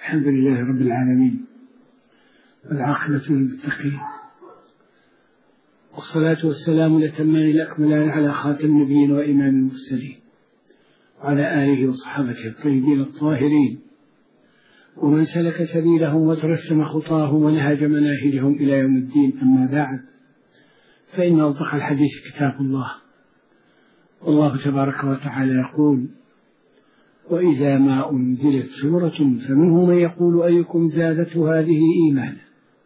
الحمد لله رب العالمين، والعاقبة للمتقين، والصلاة والسلام الأتمان الأكملان على خاتم النبيين وإمام المرسلين وعلى آله وصحابته الطيبين الطاهرين، ومن سلك سبيلهم وترسم خطاهم ونهج مناهجهم إلى يوم الدين. أما بعد، فإن أصدق الحديث كتاب الله، والله تبارك وتعالى يقول: وإذا ما أنزلت سورة فمنهم من يقول أيكم زادته هذه إيمانا،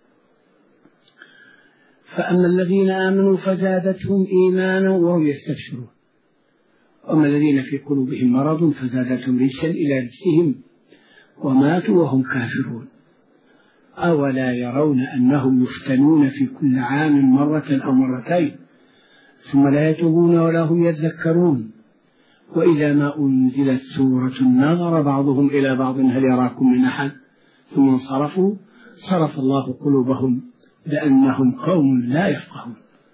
فأما الذين آمنوا فزادتهم إيمانا وهم يستبشرون، وأما الذين في قلوبهم مرض فزادتهم رجسا إلى رجسهم وماتوا وهم كافرون. أولا يرون أنهم يفتنون في كل عام مرة أو مرتين ثم لا يتوبون ولا هم يذكرون. وإذا ما أنزلت سورة نظر بعضهم إلى بعض هل يراكم من أحد ثم انصرفوا صرف الله قلوبهم لأنهم قوم لا يفقهون.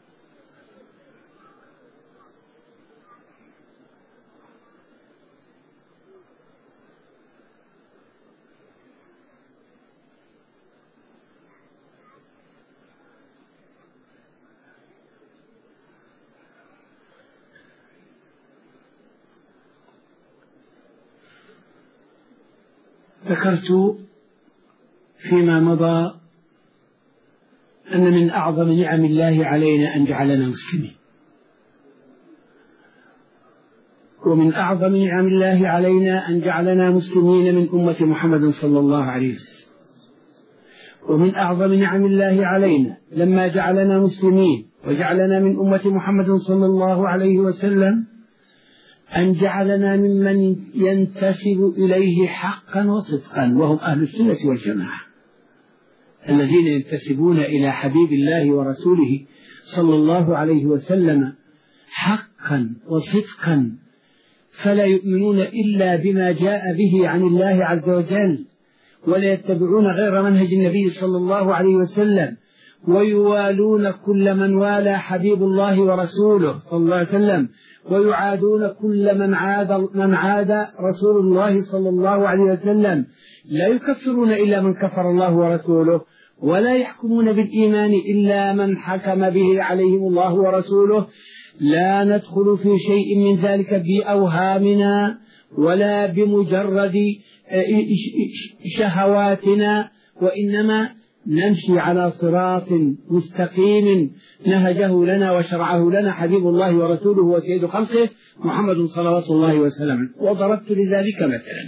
ذكرت فيما مضى أن من أعظم نعم الله علينا أن جعلنا مسلمين، ومن أعظم نعم الله علينا أن جعلنا مسلمين من أمة محمد صلى الله عليه وسلم. ومن أعظم نعم الله علينا لما جعلنا مسلمين وجعلنا من أمة محمد صلى الله عليه وسلم أن جعلنا ممن ينتسب إليه حقا وصدقا، وهم أهل السنة والجماعة الذين ينتسبون إلى حبيب الله ورسوله صلى الله عليه وسلم حقا وصدقا، فلا يؤمنون إلا بما جاء به عن الله عز وجل، ولا يتبعون غير منهج النبي صلى الله عليه وسلم، ويوالون كل من والى حبيب الله ورسوله صلى الله عليه وسلم، ويعادون كل من عاد رسول الله صلى الله عليه وسلم. لا يكفرون إلا من كفر الله ورسوله، ولا يحكمون بالإيمان إلا من حكم به عليهم الله ورسوله. لا ندخل في شيء من ذلك بأوهامنا ولا بمجرد شهواتنا، وإنما نمشي على صراط مستقيم نهجه لنا وشرعه لنا حبيب الله ورسوله وسيد خلقه محمد صلوات الله وسلامه. وضربت لذلك مثلا: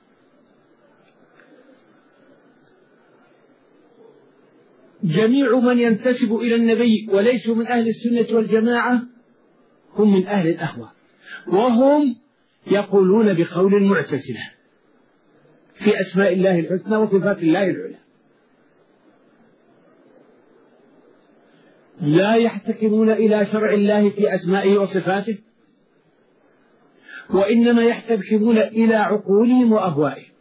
جميع من ينتسب إلى النبي وليسوا من أهل السنة والجماعة هم من أهل الأهواء، وهم يقولون بقول المعتزلة في أسماء الله الحسنى وصفات الله العلى، لا يحتكمون إلى شرع الله في أسمائه وصفاته، وإنما يحتكمون إلى عقولهم وأهوائهم.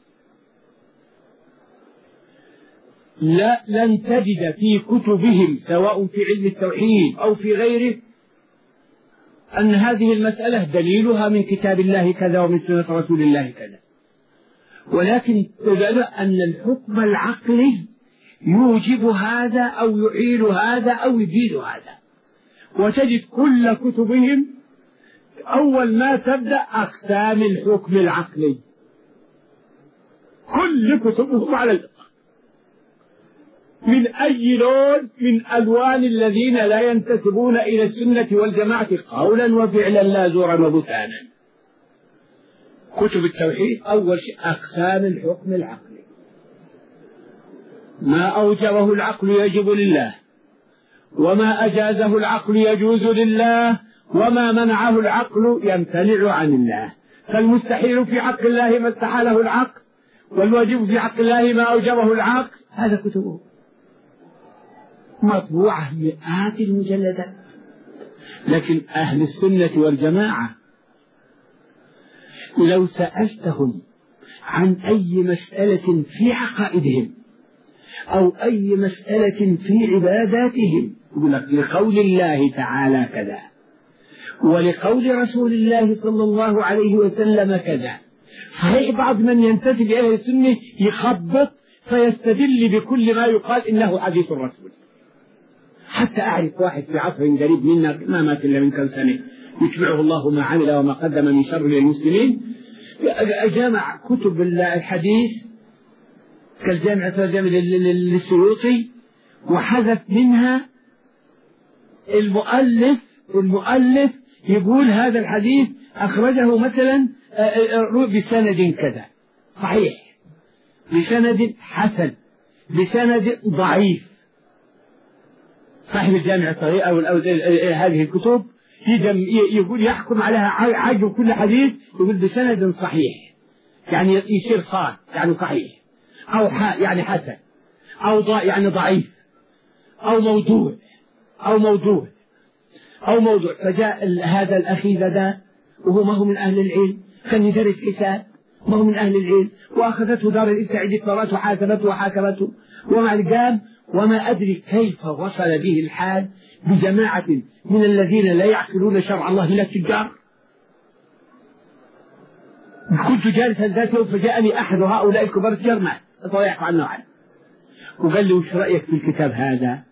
لن تجد في كتبهم سواء في علم التوحيد أو في غيره أن هذه المسألة دليلها من كتاب الله كذا ومن سنة رسول الله كذا، ولكن تجد أن الحكم العقلي يوجب هذا أو يعيل هذا أو يزيد هذا. وتجد كل كتبهم أول ما تبدأ أقسام الحكم العقلي، كل كتبهم على الإطلاق من أي لون من ألوان الذين لا ينتسبون إلى السنة والجماعة قولا وفعلا لا زورا وبهتانا. كتب التوحيد أول شيء أقسام الحكم العقلي، ما أوجبه العقل يجب لله، وما أجازه العقل يجوز لله، وما منعه العقل يمتنع عن الله. فالمستحيل في حق الله ما استحاله العقل، والواجب في حق الله ما أوجبه العقل. هذا كتبه مطبوعة مئات المجلدات. لكن أهل السنة والجماعة لو سألتهم عن أي مسألة في عقائدهم أو أي مسألة في عباداتهم يقول لك لقول الله تعالى كذا ولقول رسول الله صلى الله عليه وسلم كذا، صحيح بعض من ينتسب إلى أهل السنة يخبط فيستدل بكل ما يقال إنه حديث الرسول. حتى أعرف واحد في عصر قريب منا ما مات إلا من كم سنة يتبعه الله ما عمل وما قدم من شر للمسلمين، جامع كتب الحديث كالجامع للسيوطي وحذف منها المؤلف يقول هذا الحديث أخرجه مثلا بسند كذا صحيح، بسند حسن، بسند ضعيف. صاحب الجامع الصغير أو هذه الكتب يقول يحكم عليها عجب كل حديث يقول بسند صحيح، يعني يصير صاد يعني صحيح، أو يعني حسن، أو يعني ضعيف، أو موضوع. فجاء هذا الأخي ذا وهو ما هو من أهل العلم، كان يدرس حساب، ما هو من أهل العلم، وأخذته دار الإفتاء عدة مرات وحاكمته ومع القام وما أدري كيف وصل به الحال بجماعة من الذين لا يعقلون شرع الله إلا التجار. كنت جالسا ذات يوم فجاءني أحد هؤلاء الكبار التجار أطلعت عنه وقال لي وش رأيك في الكتاب هذا؟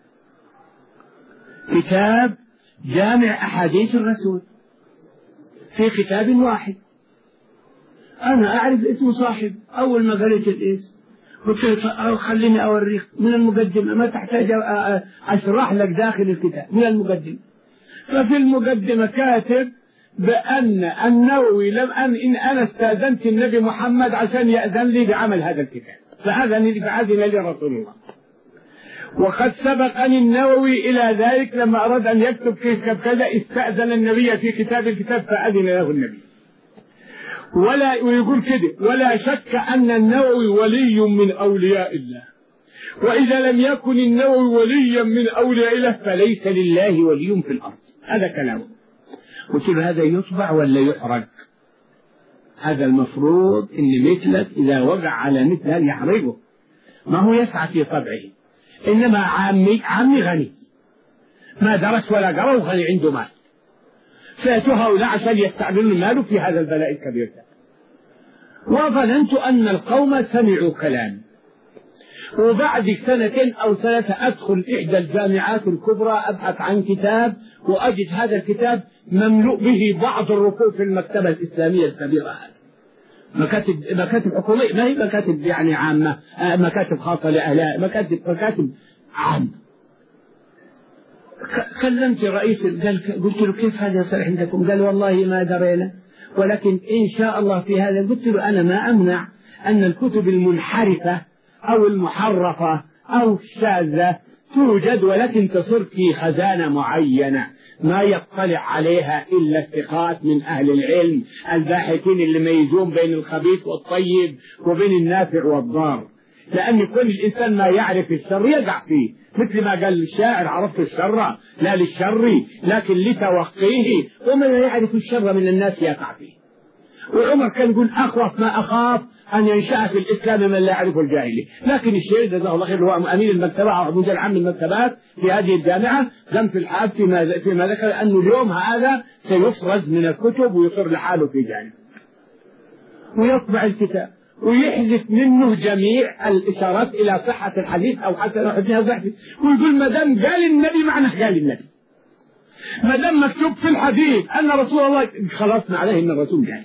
كتاب جامع أحاديث الرسول في كتاب واحد. أنا أعرف اسم صاحب، أول ما قريت الاسم قلت له خليني أوريك من المقدمة، ما تحتاج أشرح لك داخل الكتاب من المقدمة. ففي المقدمة كاتب بأن النووي إن أنا استأذنت النبي محمد عشان يأذن لي بعمل هذا الكتاب، فأذن لي رسول الله. وقد سبقني النووي إلى ذلك لما أراد أن يكتب كذا استأذن النبي في الكتاب فأذن له النبي. ويقول كده ولا شك أن النووي ولي من أولياء الله، وإذا لم يكن النووي وليا من أولياء الله فليس لله ولي في الأرض. هذا كلامه. قلت له هذا يطبع ولا يحرق؟ هذا المفروض إن مثلك إذا وقع على مثل هذا يحرقه، ما هو يسعى في طبعه. إنما عمي غني ما درس ولا قرأ وغني عنده مال، فأتوا هؤلاء عشان يستعملوا ماله في هذا البلاء الكبير ده. وظننت أن القوم سمعوا كلام. وبعد سنتين أو ثلاثة أدخل إحدى الجامعات الكبرى أبحث عن كتاب وأجد هذا الكتاب مملوء به بعض الرفوف في المكتبة الإسلامية الكبيرة هذه. مكاتب حكومية، ما هي مكاتب يعني عامة، مكاتب خاصة لأهلها، مكاتب عامة. كلمت الرئيس قلت له كيف هذا يصير عندكم؟ قال والله ما درينا، ولكن إن شاء الله في هذا. قلت له أنا ما أمنع أن الكتب المنحرفة أو المحرفة أو الشاذة توجد، ولكن تصير في خزانة معينة ما يطلع عليها إلا الثقات من أهل العلم الباحثين اللي يميزون بين الخبيث والطيب وبين النافع والضار. لأن كل الإنسان ما يعرف الشر يقع فيه، مثل ما قال الشاعر عرفت الشر لا للشر لكن لتوقيه، ومن لا يعرف الشر من الناس يقع فيه. وعمر كان يقول أخوف ما أخاف أن ينشأ في الإسلام من لا يعرف الجاهلية. لكن الشيخ جزاه الله خير هو أمين المكتبة أو مدير عام المكتبات في هذه الجامعة قام في الحال فيما ذكر أنه اليوم هذا سيفرز من الكتب ويصر لحاله في جانب ويطبع الكتاب ويحذف منه جميع الإشارات إلى صحة الحديث أو حتى لو حديثها ضعفي، ويقول ما دام قال النبي معناه قال النبي، ما دام مكتوب في الحديث أن رسول الله خلصنا عليه أن الرسول قال.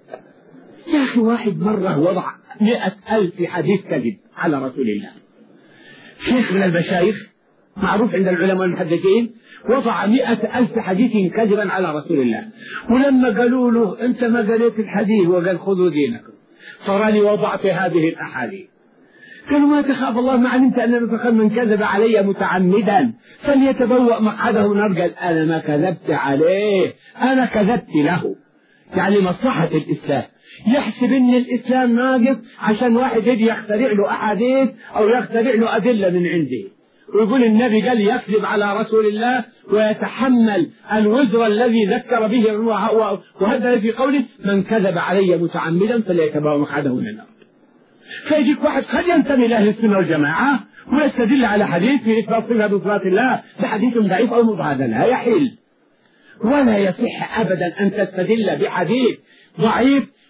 يا أخي واحد مرة وضع 100,000 حديث كذب على رسول الله، شيخ من المشايخ معروف عند العلماء المحدثين وضع 100,000 حديث كذبا على رسول الله. ولما قالوا له أنت ما قريت الحديث وقال خذوا دينكم تراني وضعت هذه الأحاديث. قالوا ما تخاف الله ما علمت أن من كذب علي متعمدا فليتبوأ مقعده من النار. قال أنا ما كذبت عليه، أنا كذبت له، يعني مصلحة الإسلام. يحسب ان الإسلام ناقص عشان واحد يجي يخترع له أحاديث أو يخترع له أدلة من عنده ويقول النبي قال يكذب على رسول الله ويتحمل الوزر الذي ذكر به وهذا في قوله من كذب علي متعمدا فليتبوأ مقعده من النار. فيجيك واحد قد ينتمي لأهل السنة والجماعة ويستدل على حديث في إثبات صفة بصفات الله بحديث ضعيف أو مضاد، لا يحل ولا يصح أبدا أن تستدل بحديث ضعيف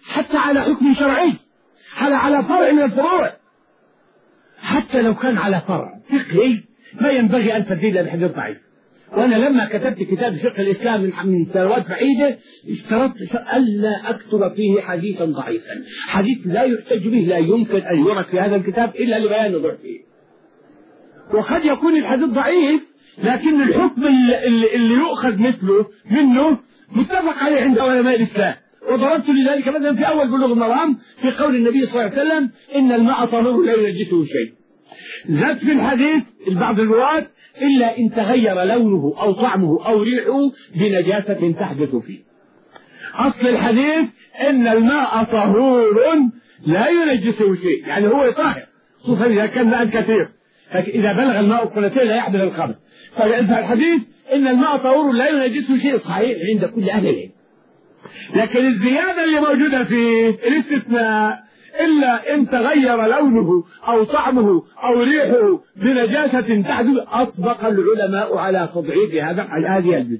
حتى على حكم شرعي، على فرع من الفروع، حتى لو كان على فرع فقهي ما ينبغي أن تدل الحديث ضعيف. وأنا لما كتبت كتاب فقه الإسلام من سنوات بعيدة اشترطت ألا أكتب فيه حديثا ضعيفا، حديث لا يحتج به لا يمكن أن يرد في هذا الكتاب إلا لبيان ضعفه. وقد يكون الحديث ضعيف لكن الحكم اللي يؤخذ منه متفق عليه عند علماء الإسلام. وضربت لذلك مثلا في أول بلوغ المرام في قول النبي صلى الله عليه وسلم إن الماء طهور لا ينجسه شيء. زاد في الحديث بعض الرواة إلا إن تغير لونه أو طعمه أو ريحه بنجاسة تحدث فيه. أصل الحديث إن الماء طهور لا ينجسه شيء، يعني هو طاهر، خصوصا إذا كان ماء كثير، إذا بلغ الماء قلتين لا يحدث الخبث. فالحديث إن الماء طهور لا ينجسه شيء صحيح عند كل أهل العلم، لكن الزيادة اللي موجودة فيه الاستثناء إلا إن تغير لونه أو طعمه أو ريحه بنجاسة تحدث، أطبق العلماء على تضعيف هذه الجزء.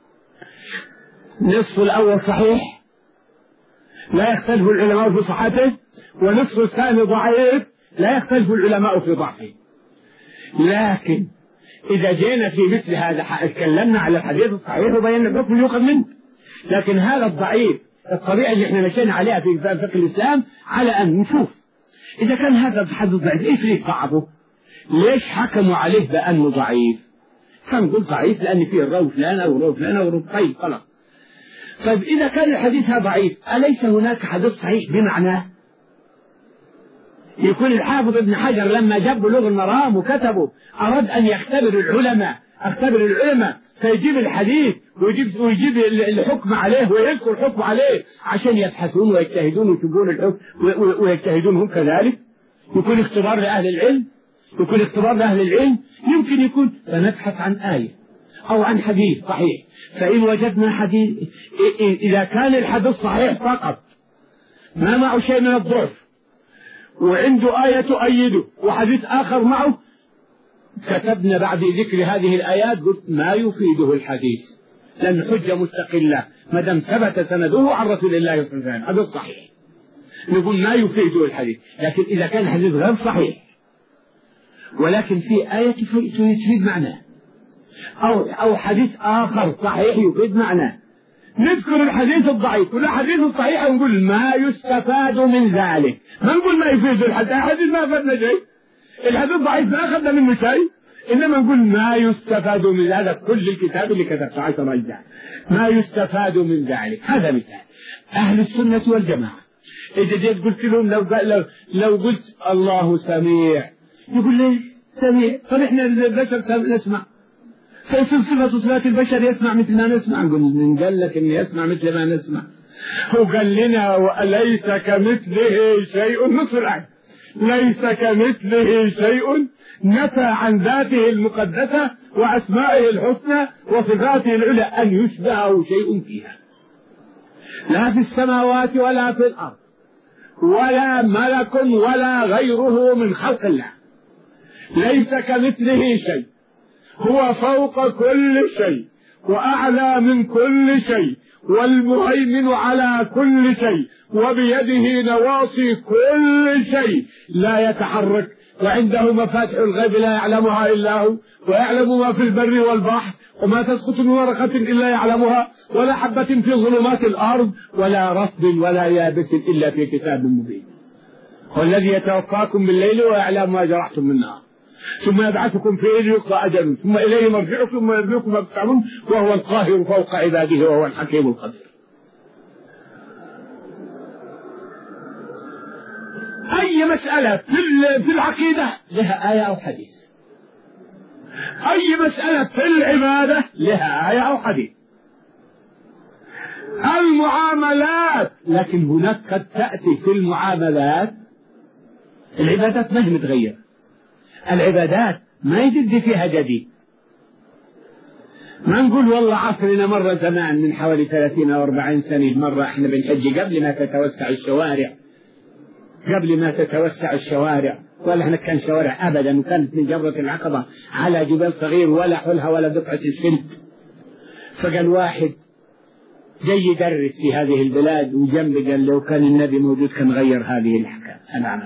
نصف الأول صحيح لا يختلف العلماء في صحته، ونصف الثاني ضعيف لا يختلف العلماء في ضعفه. لكن إذا جينا في مثل هذا تكلمنا على الحديث الصحيح وبينا الحكم يؤخذ منه، لكن هذا الضعيف الطبيعة اللي احنا مشينا عليها في فقه الإسلام على أن نشوف إذا كان هذا الحديث ضعيف إيش ليه ضعفه؟ ليش حكموا عليه بأنه ضعيف؟ فنقول ضعيف لأن فيه الراوي فلان أو راوي فلان أو راوي. طيب خلاص. طيب إذا كان الحديث هذا ضعيف أليس هناك حديث صحيح بمعناه؟ يكون الحافظ ابن حجر لما جاب بلوغ المرام وكتبه أراد أن يختبر العلماء فيجيب الحديث ويجيب الحكم عليه ويذكر الحكم عليه عشان يبحثون ويجتهدون ويشوفون الحكم ويجتهدون هم كذلك. يكون اختبار لأهل العلم، يمكن يكون فنبحث عن آية أو عن حديث صحيح، فإن وجدنا حديث إذا كان الحديث صحيح فقط ما معه شيء من الضعف وعنده آية تؤيده وحديث آخر معه، كتبنا بعد ذكر هذه الآيات قلت ما يفيده الحديث لأن حجة مستقلة ما دام ثبت سنده عن رسول الله صلى الله عليه وسلم، هذا الصحيح نقول ما يفيده الحديث. لكن إذا كان الحديث غير صحيح ولكن في آية تفيد معناه أو حديث آخر صحيح يفيد معناه، نذكر الحديث الضعيف ولا حديث الصحيح ونقول ما يستفاد من ذلك، ما نقول ما يفيد الحديث ما أفدنا شيء، الحديث ضعيف ما أخذنا منه شيء، إنما نقول ما يستفاد من هذا كل الكتاب اللي كتبت 10 أجزاء ما يستفاد من ذلك. هذا مثال أهل السنة والجماعة. إذا جيت قلت لهم لو قلت الله سميع يقول لي سميع، طب إحنا البشر نسمع، فيصير صفات البشر يسمع مثل ما نسمع، نقول قال لك إن يسمع مثل ما نسمع، هو قال لنا وليس كمثله شيء، نصف الآية ليس كمثله شيء، نفى عن ذاته المقدسة وأسمائه الحسنى وصفاته العلى أن يشبهه شيء فيها، لا في السماوات ولا في الأرض ولا ملك ولا غيره من خلق الله، ليس كمثله شيء، هو فوق كل شيء وأعلى من كل شيء والمهيمن على كل شيء وبيده نواصي كل شيء لا يتحرك، وعنده مفاتح الغيب لا يعلمها إلا هو، ويعلم ما في البر والبحر وما تسقط من ورقة إلا يعلمها ولا حبة في ظلمات الأرض ولا رطب ولا يابس إلا في كتاب مبين، والذي يتوفاكم بالليل ويعلم ما جرحتم من النهار ثم يبعثكم في إليه يقضى أجل ثم إليه مرجعكم ثم ينبئكم ما تفعلون وهو القاهر فوق عباده وهو الحكيم القدير. أي مسألة في العقيدة لها آية أو حديث، أي مسألة في العبادة لها آية أو حديث، المعاملات، لكن هناك قد تأتي في المعاملات العبادات ما هي متغيرة، العبادات ما يجد فيها جديد، ما نقول والله عصرنا مرة زمان من حوالي 30 أو 40 سنة مرة احنا بنحج قبل ما تتوسع الشوارع ولا احنا كان شوارع أبدا، وكانت من جبرة العقبة على جبال صغير ولا حلها ولا دفعة السلت. فقال واحد جاي يدرس في هذه البلاد وجنب قال لو كان النبي موجود كان غير هذه الأحكام. العمل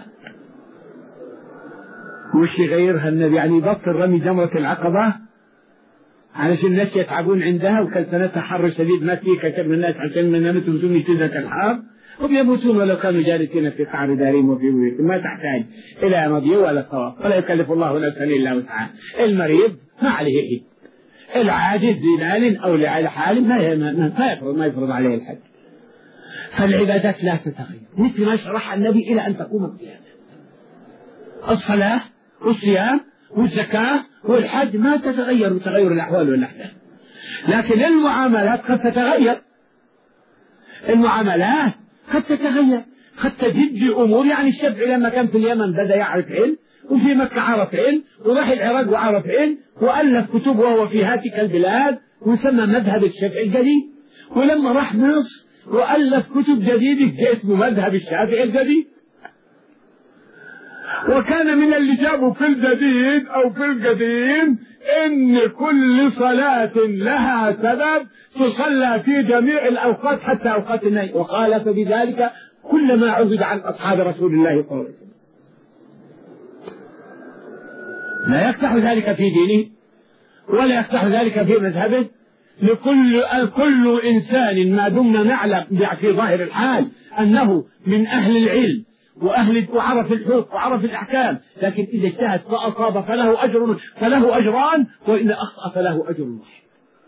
وش يغيرها النبي؟ يعني يبطل رمي جمرة العقبة علشان الناس يتعبون عندها، وكان سنتها حر شديد ما فيه كثير من الناس عشان من نامتهم ثم شدة الحر وبيموتون ولو كانوا جالسين في قعر دارهم وفي بيوتهم. ما تحتاج إلى مضي ولا طواف، ولا يكلف الله نفسا إلا وسعها. المريض ما عليه إيه، العاجز لمال أو لحال ما يفرض عليه الحج. فالعبادات لا تتغير مثل ما شرح النبي إلى أن تقوم القيامة. الصلاة والصيام والزكاة والحج ما تتغير بتغير الأحوال والأحداث، لكن المعاملات قد تتغير. المعاملات قد تتغير، قد تجد أمور. يعني الشافعي لما كان في اليمن بدأ يعرف علم، وفي مكة عرف علم، وراح العراق وعرف علم، وألف كتب وهو في هاتك البلاد وسمى مذهب الشافعي الجديد. ولما راح مصر وألف كتب جديدة اسمه مذهب الشافعي الجديد. وكان من اللي جابوا في الجديد أو في القديم إن كل صلاة لها سبب تصلى في جميع الأوقات حتى أوقات النهي، وقال فبذلك كل ما عبد عن أصحاب رسول الله صلى الله عليه وسلم. لا يفتح ذلك في دينه ولا يفتح ذلك في مذهبه. كل إنسان ما دمنا نعلم في ظاهر الحال أنه من أهل العلم وعرف الحكم وعرف الأحكام، لكن إذا اجتهد فأصاب فله أجران، وإن أخطأ فله أجر واحد.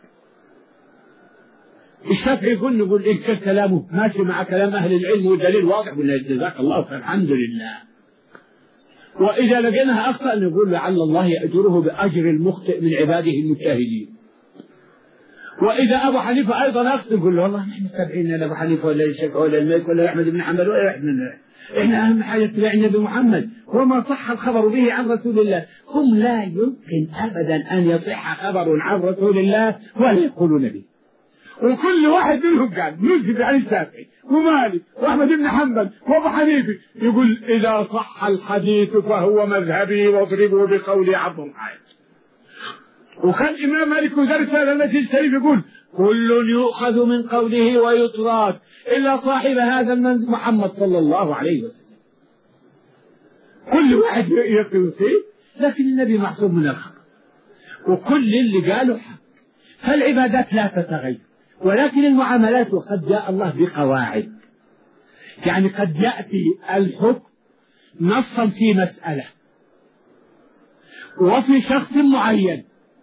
الشافعي نقول إن كان كلامه ماشي مع كلام أهل العلم والدليل واضح قلنا جزاك الله خير الحمد لله. وإذا لقيناها أخطأ نقول لعل الله يأجره بأجر المخطئ من عباده المجتهدين. وإذا أبو حنيفة أيضا أخطأ نقول له والله نحن تابعين لأبو حنيفة ولا الشافعي ولا المالك ولا أحمد بن حنبل ولا إحنا أهم حاجة اتباع النبي محمد وما صح الخبر به عن رسول الله. هم لا يمكن أبدا أن يصح خبر عن رسول الله ولا يقولون به. وكل واحد منهم قال نجد عن الشافعي ومالك وأحمد بن حنبل وأبو حنيفة يقول إذا صح الحديث فهو مذهبي واضربوا بقولي عبد الحائط. وكان الإمام مالك ودرس التي الشريف يقول كل يؤخذ من قوله ويترك إلا صاحب هذا المنزل محمد صلى الله عليه وسلم. كل واحد يقول فيه، لكن النبي معصوم من الخطأ وكل اللي قاله حق. فالعبادات لا تتغير، ولكن المعاملات وقد جاء الله بقواعد. يعني قد يأتي الحكم نصا في مسألة وفي شخص معين،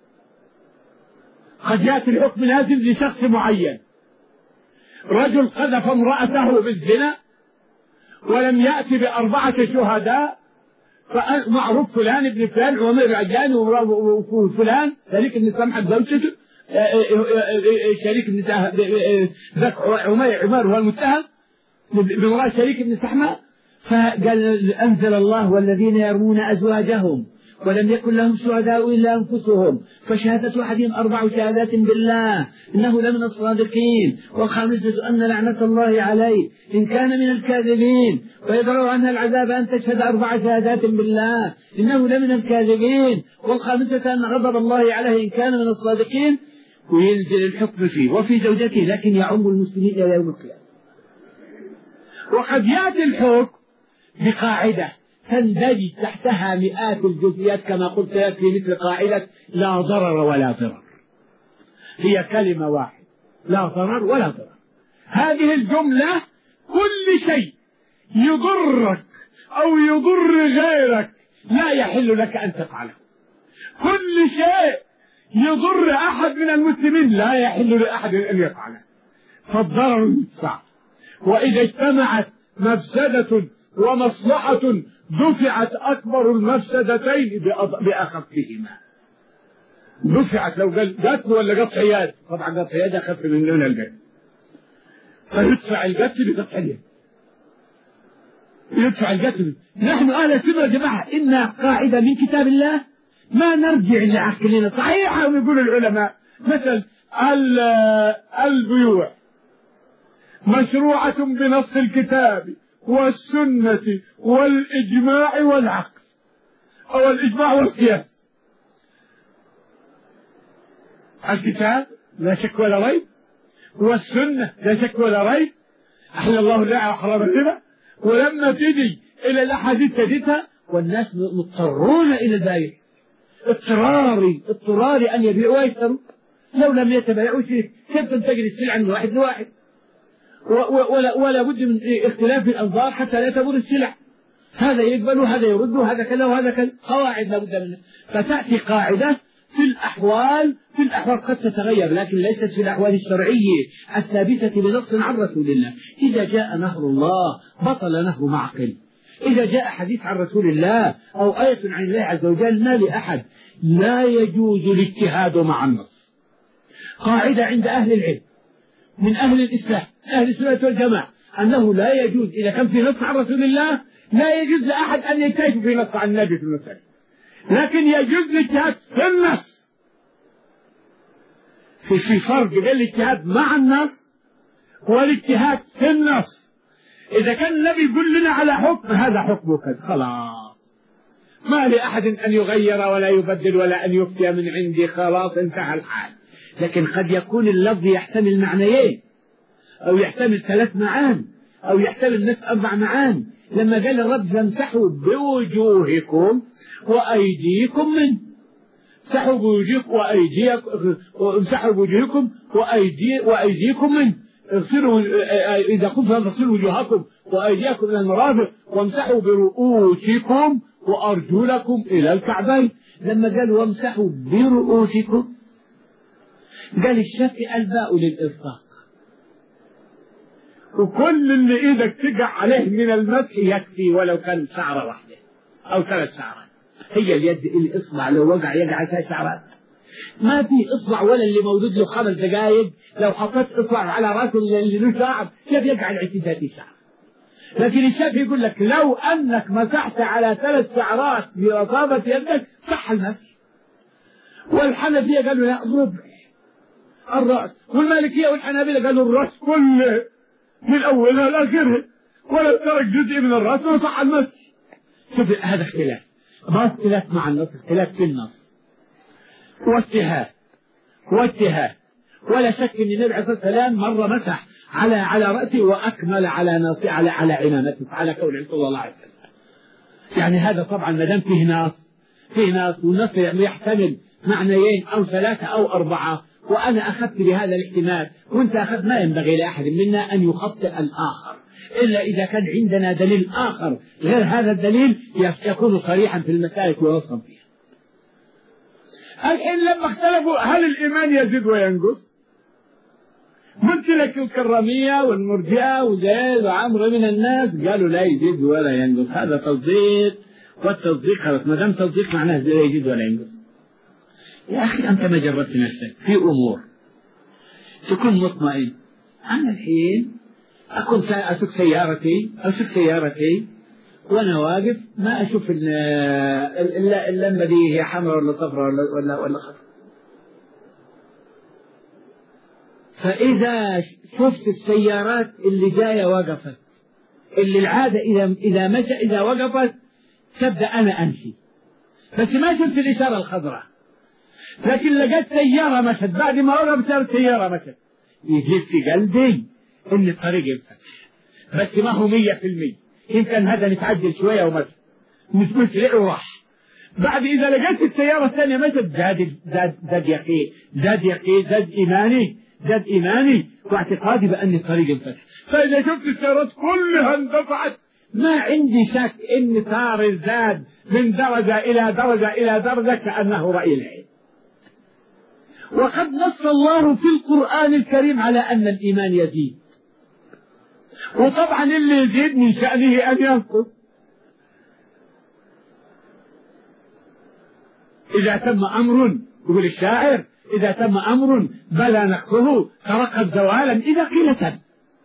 قد يأتي الحكم نازل لشخص معين. رجل قذف امرأته بالزنا ولم يأتي بأربعة شهداء، فمعروف فلان ابن فلان عمر عجلان وفلان شريك بن سمحة زوجته شريك بن عمر هو المتهم بامرأة شريك بن سحمة. فقال أنزل الله والذين يرمون أزواجهم ولم يكن لهم شهداء إلا أنفسهم فشهادة أحدهم 4 شهادات بالله إنه لمن الصادقين، والخامسة أن لعنة الله عليه إن كان من الكاذبين، ويدرأ عنها العذاب أن تشهد 4 شهادات بالله إنه لمن الكاذبين، والخامسة أن غضب الله عليه إن كان من الصادقين. وينزل الحكم فيه وفي زوجته، لكن يعم المسلمين إلى يوم القيامة. وقد يأتي الحكم بقاعدة تندرج تحتها مئات الجزئيات كما قلت لك في مثل قاعدة لا ضرر ولا ضرر. هي كلمة واحدة لا ضرر ولا ضرر. هذه الجملة كل شيء يضرك أو يضر غيرك لا يحل لك أن تفعله. كل شيء يضر أحد من المسلمين لا يحل لأحد أن يفعله. فالضرر يدفع، وإذا اجتمعت مفسدة ومصلحة دفعت أكبر المفسدتين بأخفهما. دفعت لو قتل ولا قطع يد، طبعا قطع يد أخف من لون القتل، فيدفع القتل بقطع اليد، يدفع القتل. نحن أهل السنة يا جماعة إن قاعدة من كتاب الله ما نرجع لعقلنا صحيحة. ويقول العلماء مثل البيوع مشروعة بنص الكتاب والسنة والإجماع والعقل أو الإجماع والقياس. الكتاب لا شك ولا ريب، والسنة لا شك ولا ريب، أحل الله البيع وحرم الربا. ولما تجي إلى الأحاديث تجدها والناس مضطرون إلى البيع، اضطراري أن يبيعوا ويشتروا. لو لم يتبايعوا كيف تنتقل السلعة من واحد لواحد؟ ولا بد من اختلاف الأنظار حتى لا تبور السلع، هذا يقبل وهذا يرد وهذا كذا وهذا كذا، قواعد لا بد منها. فتأتي قاعدة في الأحوال قد تتغير، لكن ليست في الأحوال الشرعية الثابتة بنص عن رسول الله. إذا جاء نهر الله بطل نهر معقل، إذا جاء حديث عن رسول الله أو آية عن الله عز وجل ما لأحد لا يجوز الاجتهاد مع النص. قاعدة عند أهل العلم من أهل الإسلام أهل السنة والجماعة أنه لا يجوز إذا كان في نص عن رسول الله لا يجوز لأحد أن يجتهد في نص عن النبي في المسألة، لكن يجوز الاجتهاد في النص. في فرق بين الاجتهاد مع النص والاجتهاد في النص. إذا كان النبي يقول لنا على حكم هذا حكمه كذا خلاص، ما لأحد أن يغير ولا يبدل ولا أن يفتي من عندي، خلاص انتهى الحال. لكن قد يكون اللفظ يحتمل معنيين أو يحتمل 3 معان أو يحتمل 4 معان. لما قال الرب فامسحوا بوجوهكم وأيديكم منه، امسحوا بوجوهكم وأيديكم، امسحوا بوجوهكم وأيديكم منه، اغسلوا إذا كنتم فاغسلوا وجوهكم وأيديكم إلى المرافق وامسحوا برؤوسكم وأرجلكم إلى الكعبين. لما قال وامسحوا برؤوسكم قال الشافعي الباء للإرفاق، وكل اللي إيدك تقع عليه من المسح يكفي ولو كان شعرة واحدة أو 3 شعرات. هي اليد الإصبع لو وقع يقع فيها شعرات، ما في إصبع ولا اللي موجود له 5 دقائق لو حطيت إصبع على رأسه اللي له شعر كيف يقع العتيدات شعر. لكن الشافعي يقول لك لو أنك مسحت على 3 شعرات برصافة يدك صح المسح. والحنفية قالوا لا ربع الرأس، والمالكية والحنابلة قالوا الرأس كله من أولها لآخرها، ولا ترك جزء من الرأس وصح المسح. شوف هذا اختلاف، ما اختلاف مع النص، اختلاف في النص واجتهاد. ولا شك ان النبي عليه الصلاه والسلام مره مسح على راسه واكمل على عمامته على كونه صلى الله عليه وسلم. يعني هذا طبعا ما دام فيه ناس والنص يحتمل معنيين او 3 أو 4، وانا اخذت بهذا الاحتمال وانت اخذت، ما ينبغي لاحد منا ان يخطئ الاخر الا اذا كان عندنا دليل اخر غير هذا الدليل يكون صريحا في المسائل ونصا فيها. الحين لما اختلفوا هل الإيمان يزيد وينقص؟ قلت لك الكرامية والمرجئة وزيد وعمرو من الناس قالوا لا يزيد ولا ينقص، هذا تصديق، والتصديق خلاص ما دام تصديق معناه لا يزيد ولا ينقص. يا أخي أنت ما جربت نفسك في أمور تكون مطمئن. أنا الحين أكون أسوق سيارتي وأنا واقف ما أشوف اللمبة دي هي حمراء ولا صفراء ولا خضراء. فإذا شفت السيارات اللي جاية وقفت، اللي العادة إذا وقفت تبدأ أنا أمشي، بس ما شفت الإشارة الخضراء، لكن لقيت سيارة مشت بعد ما وقفت سيارة مشت، يجيب في قلبي إن الطريق ينفتح، بس ما هو 100%. يمكن هذا نتعجل شوية ومشي مش مسرع وراح. بعد إذا لقيت السيارة الثانية مشت زاد يقين زاد إيماني واعتقادي بأن الطريق انفتح. فإذا شفت السيارات كلها اندفعت ما عندي شك إن صار زاد من درجة إلى درجة كأنه رأي العين. وقد نص الله في القرآن الكريم على أن الإيمان يزيد، وطبعا اللي يزيد من شأنه أن ينقص. إذا تم أمر يقول الشاعر إذا تم أمر بلا نقصه ترقب زوالا إذا قيل تم.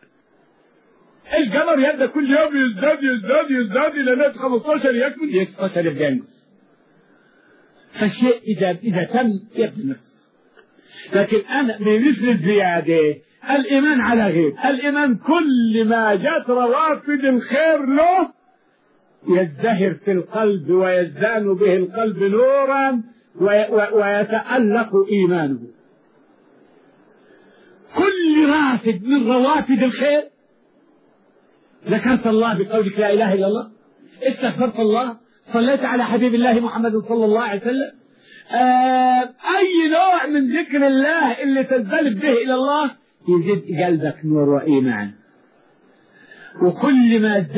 القمر يبدأ كل يوم يزداد إلى ناس 15 يكمل 16 يبدأ ينقص. فالشيء إذا تم يبدأ نقص. لكن أنا بمثل الزيادة الإيمان على غير الإيمان، كل ما جاءت روافد الخير له يزدهر في القلب ويزدان به القلب نورا ويتألق إيمانه. كل رافد من روافد الخير. ذكرت الله بقولك لا إله إلا الله، استغفرت الله، صليت على حبيب الله محمد صلى الله عليه وسلم، أي نوع من ذكر الله اللي تنزل به إلى الله يزيد قلبك نور وإيمان. وكل ما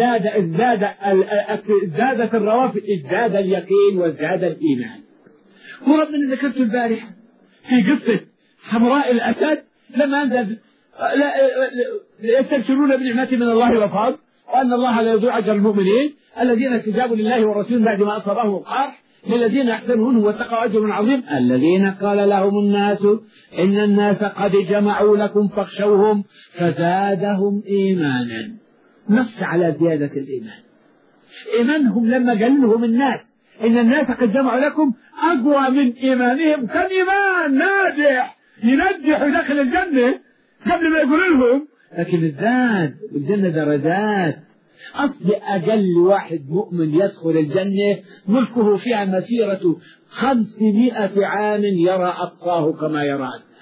ازدادت الروافد ازداد اليقين وازداد الإيمان. وربنا ذكرت البارحة في قصة حمراء الأسد لما أنزل يستبشرون بنعمة من الله وفضل وأن الله لا يضيع أجر المؤمنين الذين استجابوا لله والرسول بعد ما أصابهم القرح للذين أحسنوا منهم واتقوا أجر عظيم الذين قال لهم الناس إن الناس قد جمعوا لكم فاخشوهم فزادهم إيمانا. نص على زيادة الإيمان. إيمانهم لما قال لهم الناس إن الناس قد جمعوا لكم أقوى من إيمانهم. كان إيمان ناجح ينجح يدخل الجنة قبل ما يقول لهم، لكن الزاد الجنة درجات. أصل أقل واحد مؤمن يدخل الجنة ملكه فيها مسيرة 500 عام يرى أقصاه كما يرى أدناه.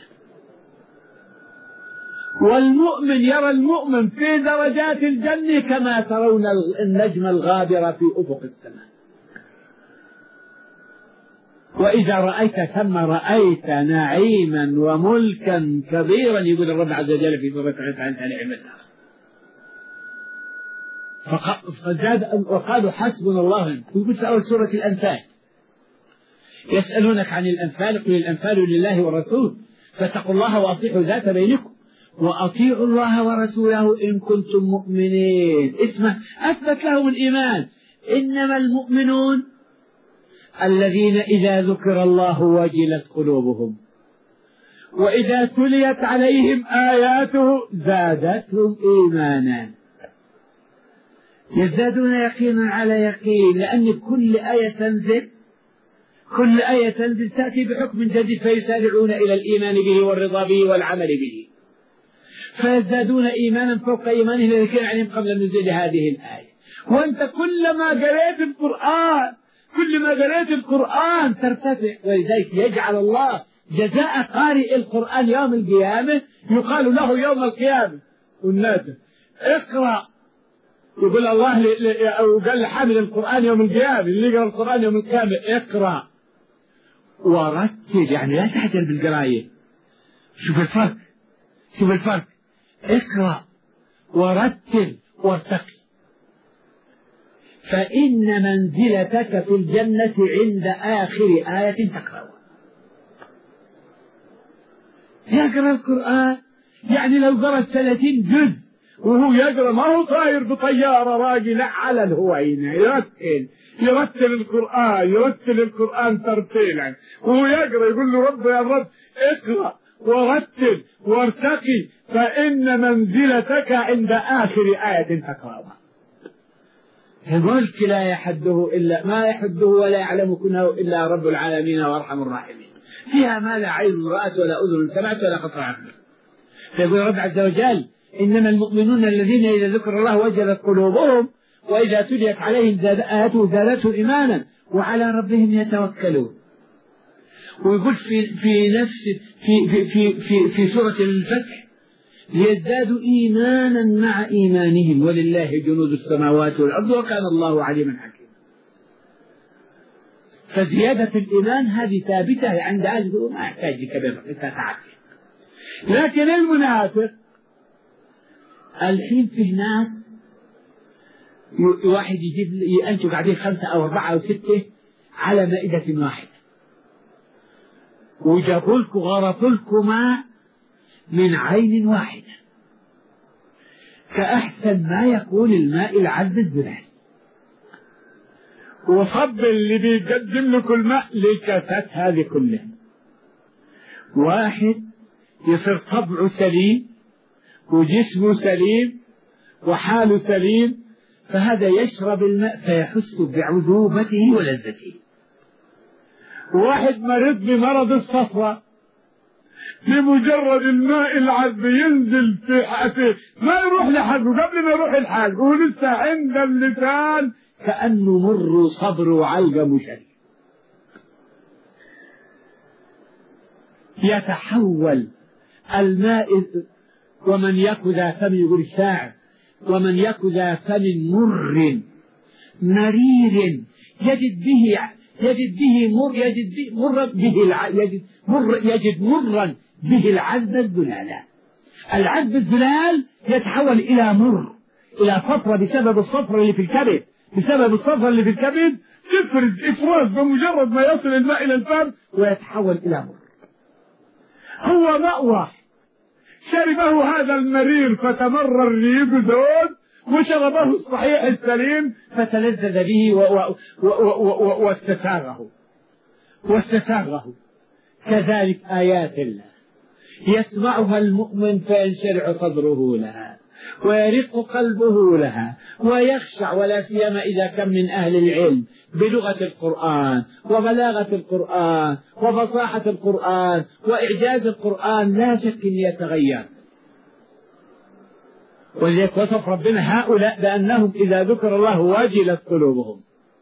والمؤمن يرى المؤمن في درجات الجنة كما ترون النجم الغابر في أفق السماء. وإذا رأيت ثم رأيت نعيما وملكا كبيرا، يقول الرب عز وجل في سورة العمد. فزاد وقالوا حسبنا الله. يقول في أول سورة الأنفال يسألونك عن الأنفال قل الأنفال لله والرسول فاتقوا الله وأطيعوا ذات بينكم وأطيعوا الله ورسوله إن كنتم مؤمنين. اسمه أثبت لهم الإيمان. إنما المؤمنون الذين إذا ذكر الله وجلت قلوبهم وإذا تليت عليهم آياته زادتهم إيمانا. يزدادون يقينا على يقين، لأن كل آية تنزل تأتي بحكم جديد فيسارعون إلى الإيمان به والرضا به والعمل به، فيزدادون إيمانا فوق إيمانهم الذي كان عليهم قبل نزول هذه الآية. وأنت كلما قرأت القرآن ترتفع. ولذلك يجعل الله جزاء قارئ القرآن يوم القيامة يقال له يوم القيامة والناس اقرأ، يقول الله أو قال لحامل القرآن يوم القيامة اللي يقرأ القرآن يوم القيامة اقرأ ورتل، يعني لا تحتل بالقراية. شوف الفرق. اقرأ ورتل وارتقي فإن منزلتك في الجنة عند آخر آية تقرأها. يقرأ القرآن يعني لو قرأ 30 جزء وهو يقرأ ما هو طاير بطيارة راقي، لا على الهوينة يرتل القرآن ترتيلا، وهو يقرأ يقول له رب يا رب اقرأ ورتل وارتقي فإن منزلتك عند آخر آية تقرأها. الملك لا يحده إلا ما يحده ولا يعلم كنه إلا رب العالمين وأرحم الراحمين. فيها ما لا عين رأت ولا أذن سمعت ولا خطر عقل. فيقول رب عز وجل إنما المؤمنون الذين إذا ذكر الله وجلت قلوبهم وإذا تليت عليهم آياته زادتهم إيمانا وعلى ربهم يتوكلون. ويقول في سورة الفتح ليزدادوا إيمانا مع إيمانهم ولله جنود السماوات والأرض وكان الله عليما حكيما. فزيادة الإيمان هذه ثابتة عند أهل ما يحتاج لكبير تعرف. لكن المنافق الحين في ناس واحد يجيب أنتم قاعدين 5 أو 4 أو 6 على مائدة واحدة وجابوا لكم غرفوا لكم ماء من عين واحدة كأحسن ما يكون الماء العذب الزرعي، وصب اللي بيقدم لكم الماء للكاسات هذه كلها. واحد يصير طبعه سليم وجسمه سليم وحاله سليم، فهذا يشرب الماء فيحس بعذوبته ولذته. واحد مريض بمرض الصفرة بمجرد الماء العذب ينزل في حقه ما يروح لحقه، قبل ما يروح الحاج ولسه عند اللسان كأنه مر صبر وعلقة مشري. يتحول الماء. ومن يك ذا فم، يقول الشاعر، ومن يك ذا فم مر مرير يجد مرا به العذب الزلالا. العذب الزلال يتحول إلى مر، إلى صفرة بسبب الصفرة اللي في الكبد، بسبب الصفرة اللي في الكبد تفرز إفراز بمجرد ما يصل الماء إلى الفم ويتحول إلى مر. هو ماء واحد شربه هذا المرير فتمرر ريق زود، وشربه الصحيح السليم فتلذذ به واستساغه. كذلك آيات الله يسمعها المؤمن فينشرح صدره لها ويرق قلبه لها ويخشع، ولا سيما إذا كان من أهل العلم بلغة القرآن وبلاغة القرآن وفصاحة القرآن وإعجاز القرآن، لا شك أن يتغير. ولذلك وصف ربنا هؤلاء بأنهم إذا ذكر الله وجلت قلوبهم.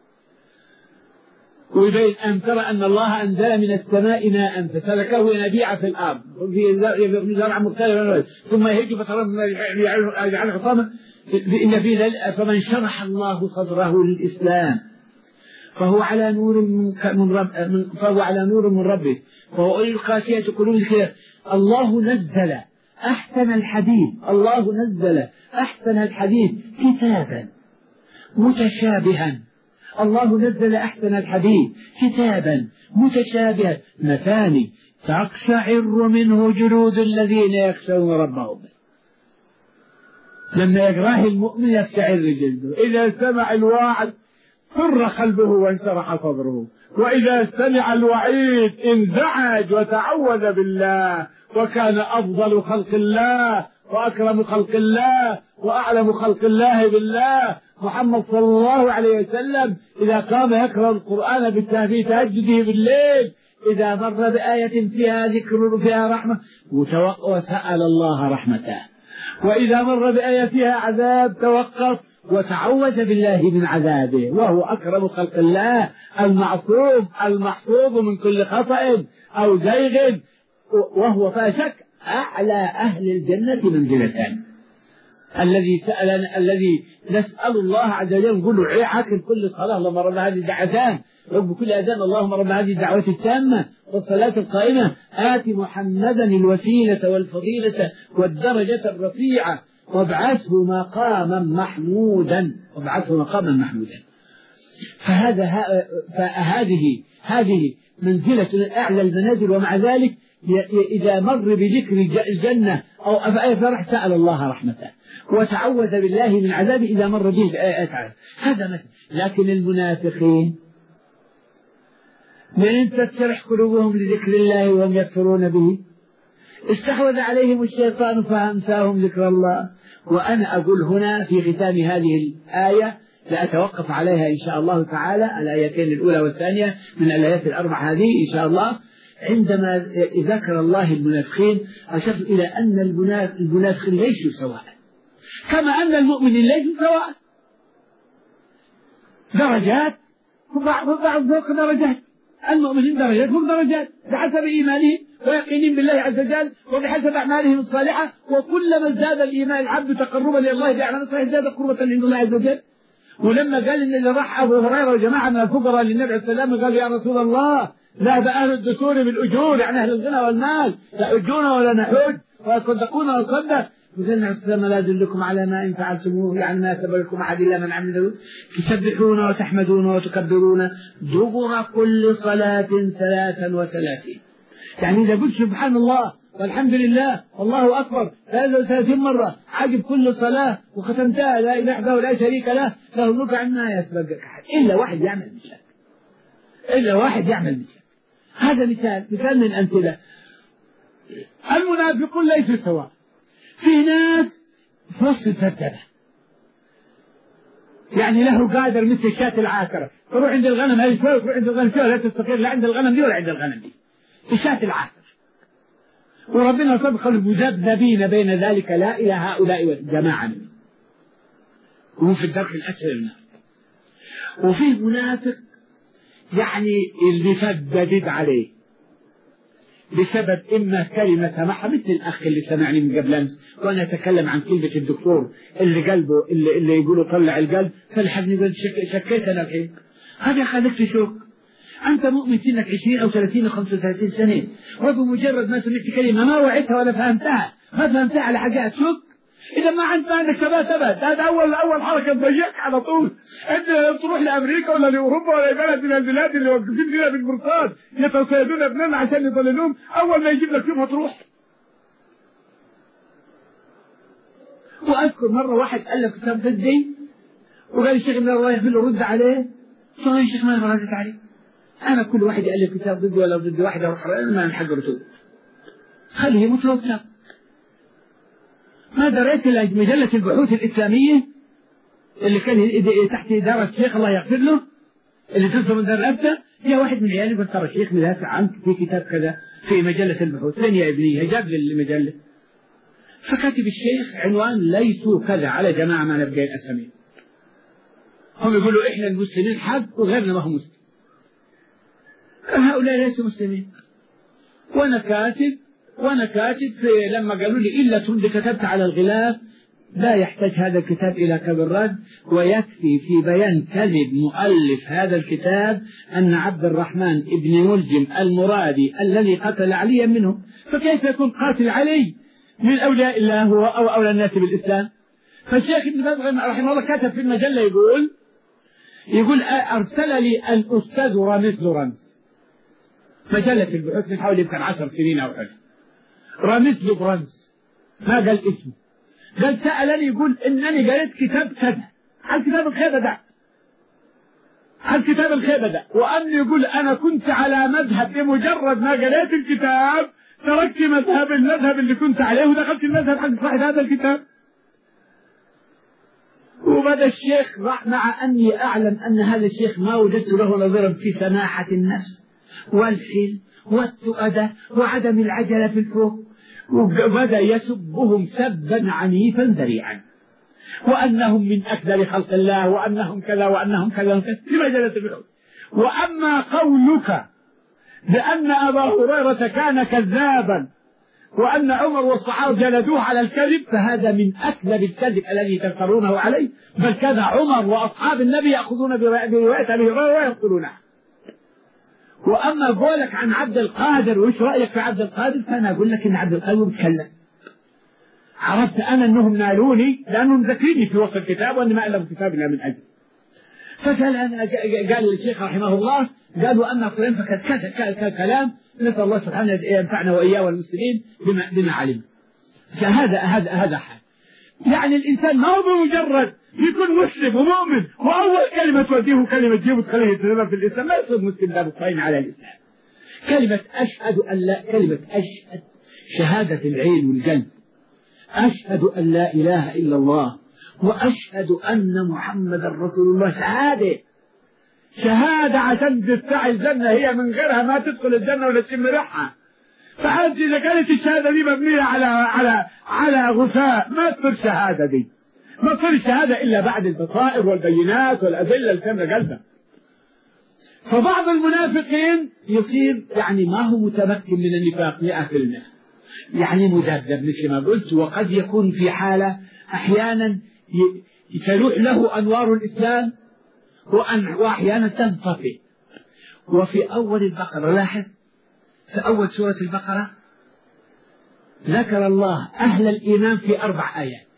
ويبين أن ترى أن الله أنزل من السماء ماء فسلكه ينابيع في الأرض في زرع مختلف ثم يهج فترى يجعل حطاما إن في ذلك فمن شرح الله صدره للإسلام فهو على نور من ربه فهو أولي القاسية قلوب الكافرين. الله نزل أحسن الحديث كتابا متشابها. الله نزل أحسن الحديث كتابا متشابها مثاني تقشعر منه جلود الذين يخشون ربهم. لما يقراه المؤمن يقشعر جلده، إذا سمع الوعد فر قلبه وانشرح صدره، وإذا سمع الوعيد انزعج وتعوذ بالله. وكان أفضل خلق الله وأكرم خلق الله وأعلم خلق الله بالله محمد صلى الله عليه وسلم إذا قام يقرأ القرآن في تهجده بالليل إذا مر بآية فيها ذكر فيها رحمة وسأل الله رحمته، وإذا مر بآية فيها عذاب توقف وتعوذ بالله من عذابه، وهو أكرم خلق الله المعصوم المحفوظ من كل خطأ أو زيغ، وهو فاشك أعلى أهل الجنة منزلة. الذي نسأل الله عز وجل نقول له عاكل كل صلاة اللهم رب هذه الدعوتان رب كل أذان اللهم رب هذه الدعوة التامة والصلاة القائمة آت محمدا الوسيلة والفضيلة والدرجة الرفيعة وابعثه مقاما محمودا. فهذه منزلة أعلى المنازل. ومع ذلك إذا مر بذكر الجنة أو فرح سأل الله رحمته وتعوذ بالله من عذابه إذا مر به بآيات هذا مثل. لكن المنافقين من تشرح قلوبهم لذكر الله وهم يكفرون به استحوذ عليهم الشيطان فأنساهم ذكر الله. وأنا أقول هنا في ختام هذه الآية لأتوقف عليها إن شاء الله تعالى الآيتين الأولى والثانية من الآيات الأربع هذه إن شاء الله. عندما ذكر الله المنافقين أشرت إلى أن المنافقين ليسوا سواء كما أن المؤمنين ليسوا سواء، درجات بعض فوق درجات. المؤمنين درجات فوق درجات بحسب إيمانهم ويقينهم بالله عز وجل وبحسب أعمالهم الصالحة. وكلما ازداد الإيمان العبد تقربا إلى الله بأعمال الصالحة ازداد قربة عند الله عز وجل. ولما قال إن اللي راح أبو هريرة وجماعة من الفقراء للنبي عليه السلام قال يا رسول الله ذهب أهل الدثور بالأجور يعني أهل الغنى والمال يحجون ولا نحج ويصدقون ونصدق. وقالنا السلام لا أدلكم على ما إن فعلتموه يعني ما سبقكم أحد إلا من عمله تسبحون وتحمدون وتكبرون دبر كل صلاة 33. يعني إذا قلت سبحان الله والحمد لله والله أكبر 33 مرة عجب كل صلاة وختمتها لا إله إلا هو لا شريك له له الملك عما يسبقك أحد إلا واحد يعمل مثال. هذا مثال من أمثلة. المنافقون ليسوا سواء. في ناس في وسط الفترة يعني له قادر مثل الشاة العاكرة تروح عند الغنم هذه شوي وتروح عند الغنم شوي لا تستقر لا عند الغنم دي ولا عند الغنم دي الشاة العاكرة. وربنا سبق المذبذبين بين ذلك لا إلى هؤلاء والجماعة منهم وهم في الدرك الأسفل منه. وفي منافق يعني اللي فددت عليه بسبب إما كلمة سمعها، مثل الأخ اللي سمعني من قبل أمس وأنا أتكلم عن كلمة الدكتور اللي قلبه اللي يقولوا طلع القلب، فالحقني قلت شكيت أنا الحين. هذا خلقت شوك. أنت مؤمن سنك 20 أو 30 أو 35 سنة، وبمجرد ما سمعت كلمة ما وعيتها ولا فهمتها، ما فهمتها على حاجات شوك. إذا ما عندك ثبات، هذا أول حركة تضيعك على طول. أنت تروح لأمريكا ولا لأوروبا ولا بلد من البلاد اللي واقفين فيها بالمرصاد يتصيدون ابننا عشان يضللوهم، أول ما يجيب لك يوم هتروح. وأذكر مرة واحد ألف كتاب ضدي وقال الشيخ ابن الله يحمل رد عليه. قلت له يا شيخ ما ردت عليه؟ أنا كل واحد يألف كتاب ضدي ولا ضد واحد أروح ما نحق رسول، خليه يموت له كتاب. ما دريت إلا مجلة البحوث الإسلامية اللي كان تحت إدارة الشيخ الله يغفر له، اللي تنصر من دار الأبتة. جاء واحد من عيالي قلت ترى الشيخ مدافع عنك في كتاب كذا في مجلة البحوث. فين يا ابني؟ جاب لي المجلة، فكاتب الشيخ عنوان ليسوا كذا على جماعة ما نبقى الأسامي. هم يقولوا إحنا المسلمين حق وغيرنا ما هم مسلمين. هؤلاء ليسوا مسلمين. وأنا كاتب لما قالوا لي إلا ترد كتبت على الغلاف لا يحتاج هذا الكتاب إلى كبر رد، ويكفي في بيان كذب مؤلف هذا الكتاب أن عبد الرحمن ابن ملجم المرادي الذي قتل عليا منه، فكيف يكون قاتل علي من أولياء الله هو أو أولى الناس بالإسلام؟ فالشيخ ابن باز رحمه الله كتب في المجلة يقول أرسل لي الأستاذ رامز لورنس، مجلة البحوث من حوالي يمكن 10 سنين أو حاجة، رامز لورنس ما قال اسمه، قال سألني يقول إنني قريت كتاب كذا عن كتاب الخيبة ده وأني يقول أنا كنت على مذهب بمجرد ما قريت الكتاب تركت المذهب اللي كنت عليه ودخلت المذهب حق صاحب هذا الكتاب. وبدأ الشيخ مع أني أعلم أن هذا الشيخ ما وجدت له نظيرا في سماحة النفس والحلم والتؤدة وعدم العجلة في الفوق، وبدأ يسبهم سبا عنيفا ذريعا وأنهم من أكثر خلق الله وأنهم كذا وأنهم كذا في مجلة البحوث. وأما قولك بأن أبا هريرة كان كذابا وأن عمر والصحابة جلدوه على الكذب فهذا من أكذب الكذب الذي تفترونه عليه، بل كان عمر وأصحاب النبي يأخذون برواية أبي هريرة ويقتلونه. وأما قولك عن عبد القادر وإيش رأيك في عبد القادر، فأنا أقول لك إن عبد القادر بيتكلم. عرفت أنا أنهم نالوني لأنهم ذكريني في وسط الكتاب وأن ما ألف كتابنا من أجل. قال الشيخ رحمه الله قال وأما فلان فكذا كلام نسأل الله سبحانه ينفعنا وإياه والمسلمين بما علم. هذا حال يعني الإنسان ما هو بمجرد يكون مسلم ومؤمن وأول كلمة توديه كلمة تجيبه تخليه يتنبه في الإسلام ما يصير مسلم باب الطعين على الإسلام. كلمة أشهد أن لا، كلمة أشهد شهادة العين والقلب، أشهد أن لا إله إلا الله وأشهد أن محمد رسول الله، شهادة عشان تدفع الجنة، هي من غيرها ما تدخل الجنة ولا تشم ريحها. فأنت إذا كانت الشهادة دي مبنية على غثاء ما تصير شهادة دي، ما تصير الشهادة إلا بعد البصائر والبينات والأدلة اللي تملى قلبه. فبعض المنافقين يصير يعني ما هو متمكن من النفاق 100%، يعني مذبذب مثل ما قلت، وقد يكون في حالة أحيانا تلوح له أنوار الإسلام وأحيانا تنطفئ. وفي أول البقرة لاحظ في أول سورة البقرة ذكر الله أهل الإيمان في 4 آيات،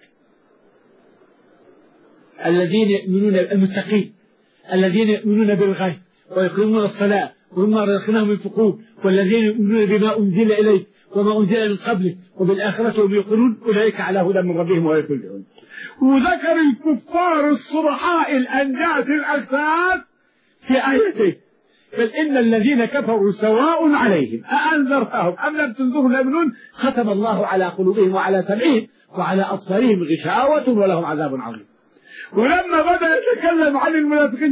الذين يؤمنون المتقين الذين يؤمنون بالغيب ويقيمون الصلاة ومما رزقناهم ينفقون والذين يؤمنون بما أنزل إليك وما أنزل من قبلك وبالآخرة هم يوقنون أولئك على هدى من ربهم ويكلون. وذكر الكفار الصرحاء الأنجاس الأخساس في آيته بل إن الذين كفروا سواء عليهم أأنذرتهم أم لم تنذرهم لا يؤمنون ختم الله على قلوبهم وعلى سمعهم وعلى أبصارهم غشاوة ولهم عذاب عظيم. ولما بدأ يتكلم عن المنافقين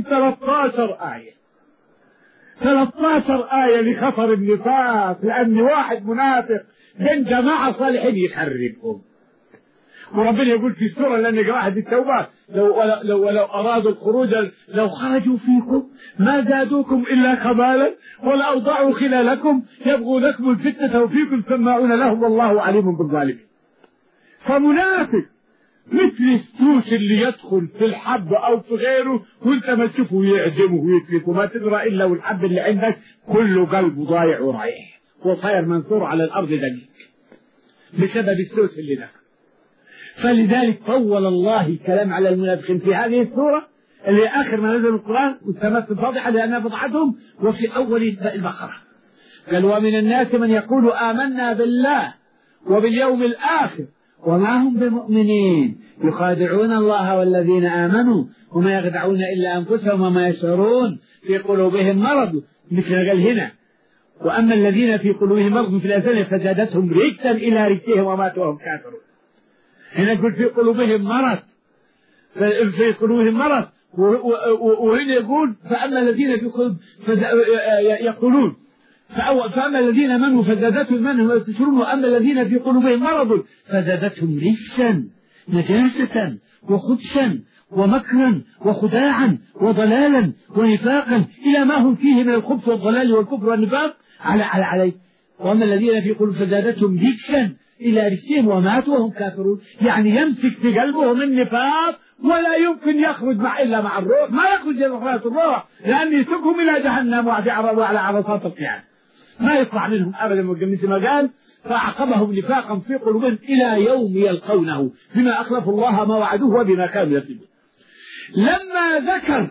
13 آية لخطر النفاق، لأن واحد منافق بين جماعة صالحين يخربهم. وربنا يقول في السورة اللي نقراها دي التوبة ولو أرادوا الخروج لو خرجوا فيكم ما زادوكم إلا خبالا ولأوضعوا خلالكم يبغونكم الفتنة وفيكم سماعون لهم والله عليم بالظالمين. فمنافق مثل السوس اللي يدخل في الحب أو في غيره وانت ما تشوفه يعزمه ويتلك وما تدرى إلا والحب اللي عندك كله قلبه ضايع ورايح وطير منثور على الأرض دقيق بسبب السوس اللي دخل. فلذلك طول الله الكلام على المنافقين في هذه السورة اللي آخر ما نزل القرآن والتمثل فاضحة لأنها فضحتهم، وفي أول البقرة قال ومن الناس من يقول آمنا بالله وباليوم الآخر وما هم بمؤمنين يخادعون الله والذين آمنوا وما يخدعون إلا أنفسهم وما يشعرون في قلوبهم مرض، مثل قال هنا وأما الذين في قلوبهم مرض في الأذان فزادتهم رجسا إلى رجسهم وماتوا وهم كافرون. هنا يقول في قلوبهم مرض، في قلوبهم مرض، وهنا يقول فأما الذين في قلوبهم يقولون فأما الذين آمنوا فزادتهم إيمانا ويستبشرون وأما الذين في قلوبهم مرض فزادتهم رجسا نجاسة وخدشا ومكرا وخداعا وضلالا ونفاقا إلى ما هم فيه من الخبث والضلال والكفر والنفاق عليه. وأما الذين في قلوبهم فزادتهم رجسا إلى رجسهم وماتوا وهم كافرون، يعني يمسك في قلبهم النفاق ولا يمكن يخرج إلا مع الروح، ما يخرج إلا مع الروح لأن يسوقهم إلى جهنم وعلى عرصات القيامة ما يطلع منهم أبدا. مثل ما قال فأعقبهم نفاقا في قلوبهم إلى يوم يلقونه بما أخلفوا الله ما وعدوه وبما كانوا يكذبون. لما ذكر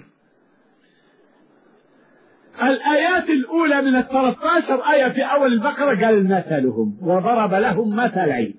الآيات الأولى من 13 آية في أول البقرة قال مثلهم وضرب لهم مثلين.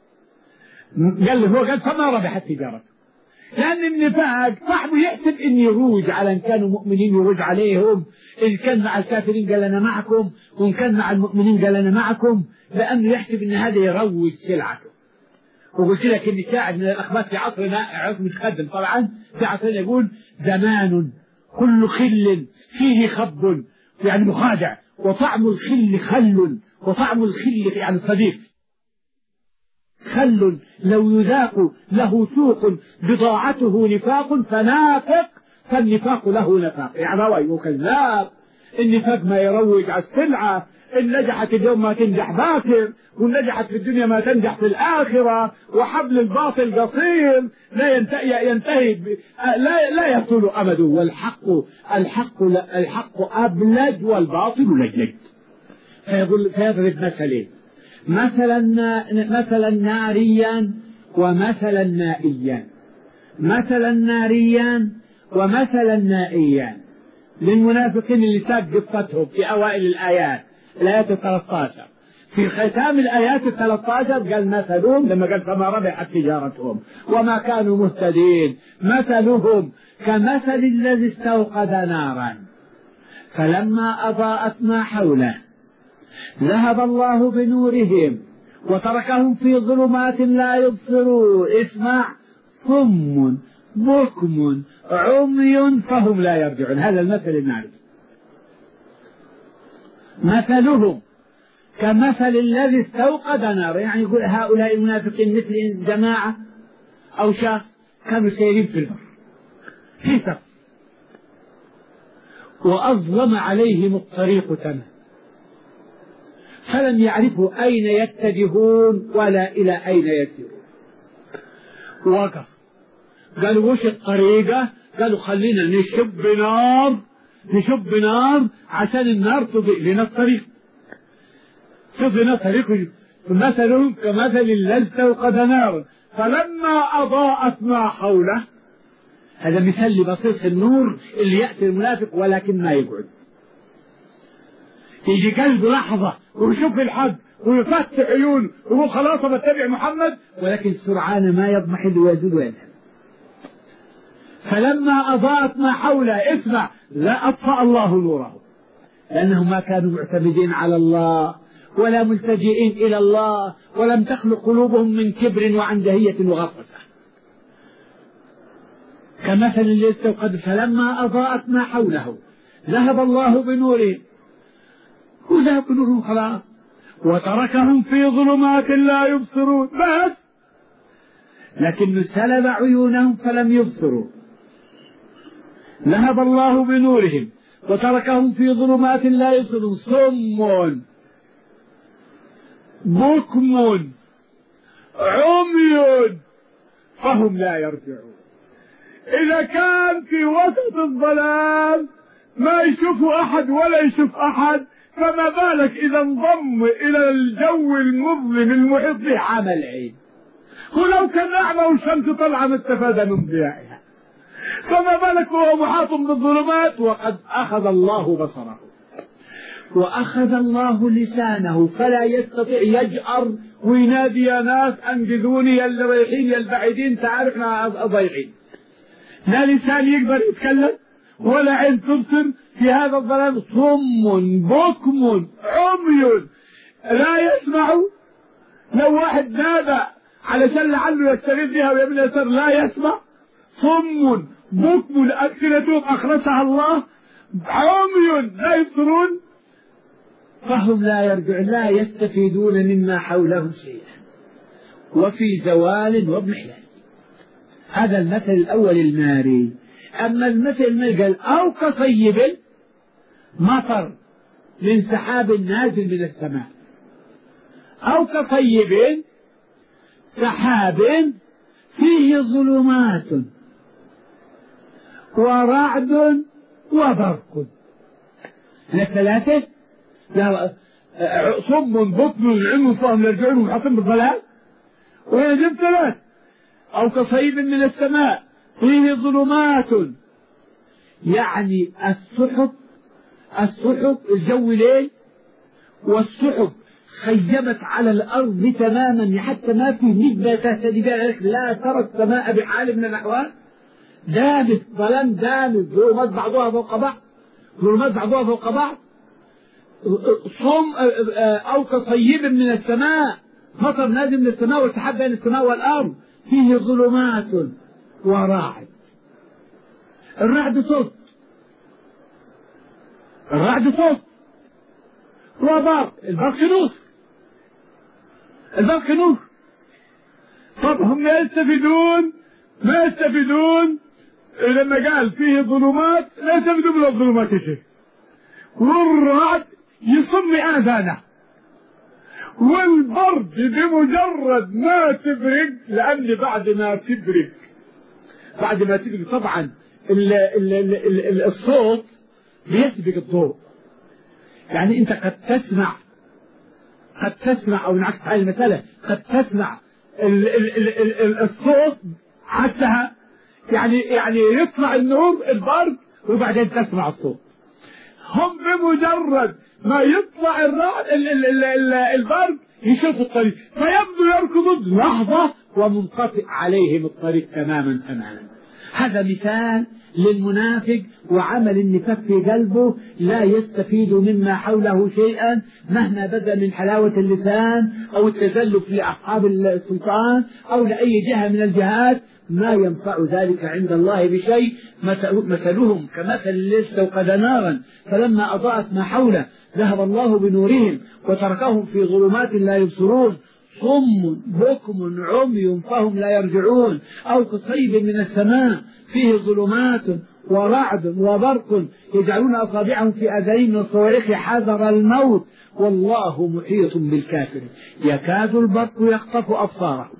قال فما ربحت تجارته، لأن النفاق صاحبه يحسب إن يروج على إن كانوا مؤمنين يروج عليهم، إن كان مع الكافرين قال أنا معكم، وإن كان مع المؤمنين قال أنا معكم، لأنه يحسب إن هذا يروج سلعته. وقلت لك إن شاعر من الأخبار في عصرنا عصر متقدم طبعا في عصرنا يقول زمان كل خل فيه خب يعني مخادع وطعم الخل خل وطعم الخل يعني صديق. خل لو يذاق له سوق بضاعته نفاق فنافق فالنفاق له نفاق، يعني هو كذاب. النفاق ما يروج على السلعة، إن نجحت اليوم ما تنجح باكر، وإن نجحت في الدنيا ما تنجح في الآخرة، وحبل الباطل قصير لا ينتهي لا يطول أمده، والحق أبلج والباطل لجلج. فيضرب مثلين، مثلا ناريا ومثلا نائيا، مثلا ناريا ومثلا نائيا للمنافقين اللي ساق قصتهم في أوائل الآيات 13. في ختام الآيات 13 قال مثلهم لما قال فما ربحت تجارتهم وما كانوا مهتدين، مثلهم كمثل الذي استوقد نارا فلما أضاءت ما حوله ذهب الله بنورهم وتركهم في ظلمات لا يبصرون. اسمع، صم بكم عمي فهم لا يرجعون. هذا المثل الناري. مثلهم كمثل الذي استوقد نارا، يعني يقول هؤلاء المنافقين مثل جماعة أو شخص كانوا سيرين في البر في سفر وأظلم عليهم الطريق تماما فلم يعرفوا أين يتجهون ولا إلى أين يسيرون. وقف قالوا وش الطريقة؟ قالوا خلينا نشب نار عشان النار تضيء لنا الطريق، شوف لنا طريق. مثلهم كمثل الذي استوقد نارا فلما أضاءت ما حوله. هذا مثال لبصيص النور اللي يأتي المنافق ولكن ما يقعد، يجي قلبه لحظة ويشوف الحق ويفتح عيونه وهو خلاص بتبع محمد، ولكن سرعان ما يضمحل ويزول ويذهب. فلما أضاءت ما حوله، اسمع، لا أطفأ الله نوره، لأنهم ما كانوا معتمدين على الله ولا ملتجئين إلى الله، ولم تخلق قلوبهم من كبر وعنجهية وغطرسة. كمثل الذي استوقد فلما أضاءت ما حوله ذهب الله بنورهم، وذهب بنورهم خلاص، وتركهم في ظلمات لا يبصرون. بس لكنه سلب عيونهم فلم يبصروا. ذهب الله بنورهم وتركهم في ظلمات لا يبصرون، صم بكم عمي فهم لا يرجعون. إذا كان في وسط الظلام ما يشوفوا أحد ولا يشوف أحد، فما بالك إذا انضم إلى الجو المظلم المحيط به عمل عين. ولو كان أعمى والشمس طلع مستفاد من ضيائها، فما بالك وهو محاط بالظلمات وقد أخذ الله بصره وأخذ الله لسانه فلا يستطيع يجأر وينادي يا ناس أنقذوني يا اللي رايحين يا البعيدين تعالوا احنا ضايعين. لا لسان يقدر يتكلم ولا عين تبصر في هذا الظلام، صم بكم عمي لا يسمعوا. لو واحد نادى علشان لعله يستغيث بها ويمن يسر لا يسمع. صم بكم ألسنتهم أخرسها الله، عمي لا يبصرون فهم لا يرجعون، لا يستفيدون مما حولهم شيئا، وفي زوال واضمحلال. هذا المثل الأول الماري. أما المثل اللي قال أو كصيب مطر من سحاب نازل من السماء، أو كصيب سحاب فيه ظلمات ورعد وبرق. الثلاثة صم بكم عمي فهم لا يرجعون وحاطين بالظلام. ويجب ثلاث. أو كصيب من السماء فيه ظلمات، يعني السحب الجو ليل والسحب خيمت على الأرض تماما حتى ما في نجمة تهتدي بها، لا ترى السماء بحال من الأحوال. دامت ظلام دامت، ظلمات بعضها فوق بعض، ظلمات بعضها فوق بعض. أو كصيب من السماء، مطر نازل من السماء وسحاب بين السماء والأرض فيه ظلمات ورعد. الرعد صوت، الرعد صوت، وبرق، البرق نور، البرق نور. طب هم ما يستفيدون لما قال فيه ظلمات، لا يستفيدون من الظلمات شيء. والرعد يصم آذانه، والبرد بمجرد ما تبرق، لأن بعد ما تبرق طبعا الصوت بيسبق الضوء. يعني أنت قد تسمع أو نعكس هذه المسألة، قد تسمع الصوت حتى يعني يطلع النور البرد وبعدين تسمع الصوت. هم بمجرد ما يطلع البرد يشوفوا الطريق، فيبدو يركضون لحظة ومنقطع عليهم الطريق تماما. هذا مثال للمنافق وعمل النفاق في قلبه، لا يستفيد مما حوله شيئا مهما بدا من حلاوة اللسان أو التزلف لأصحاب السلطان أو لأي جهة من الجهات، ما ينفع ذلك عند الله بشيء. مثلهم كمثل الذي استوقد نارا فلما أضاءت ما حوله ذهب الله بنورهم وتركهم في ظلمات لا يبصرون، صم بكم عمي فهم لا يرجعون. أو كصيب من السماء فيه ظلمات ورعد وبرق يجعلون أصابعهم في آذانهم من الصواعق حذر الموت والله محيط بالكافرين، يكاد البرق يخطف أبصارهم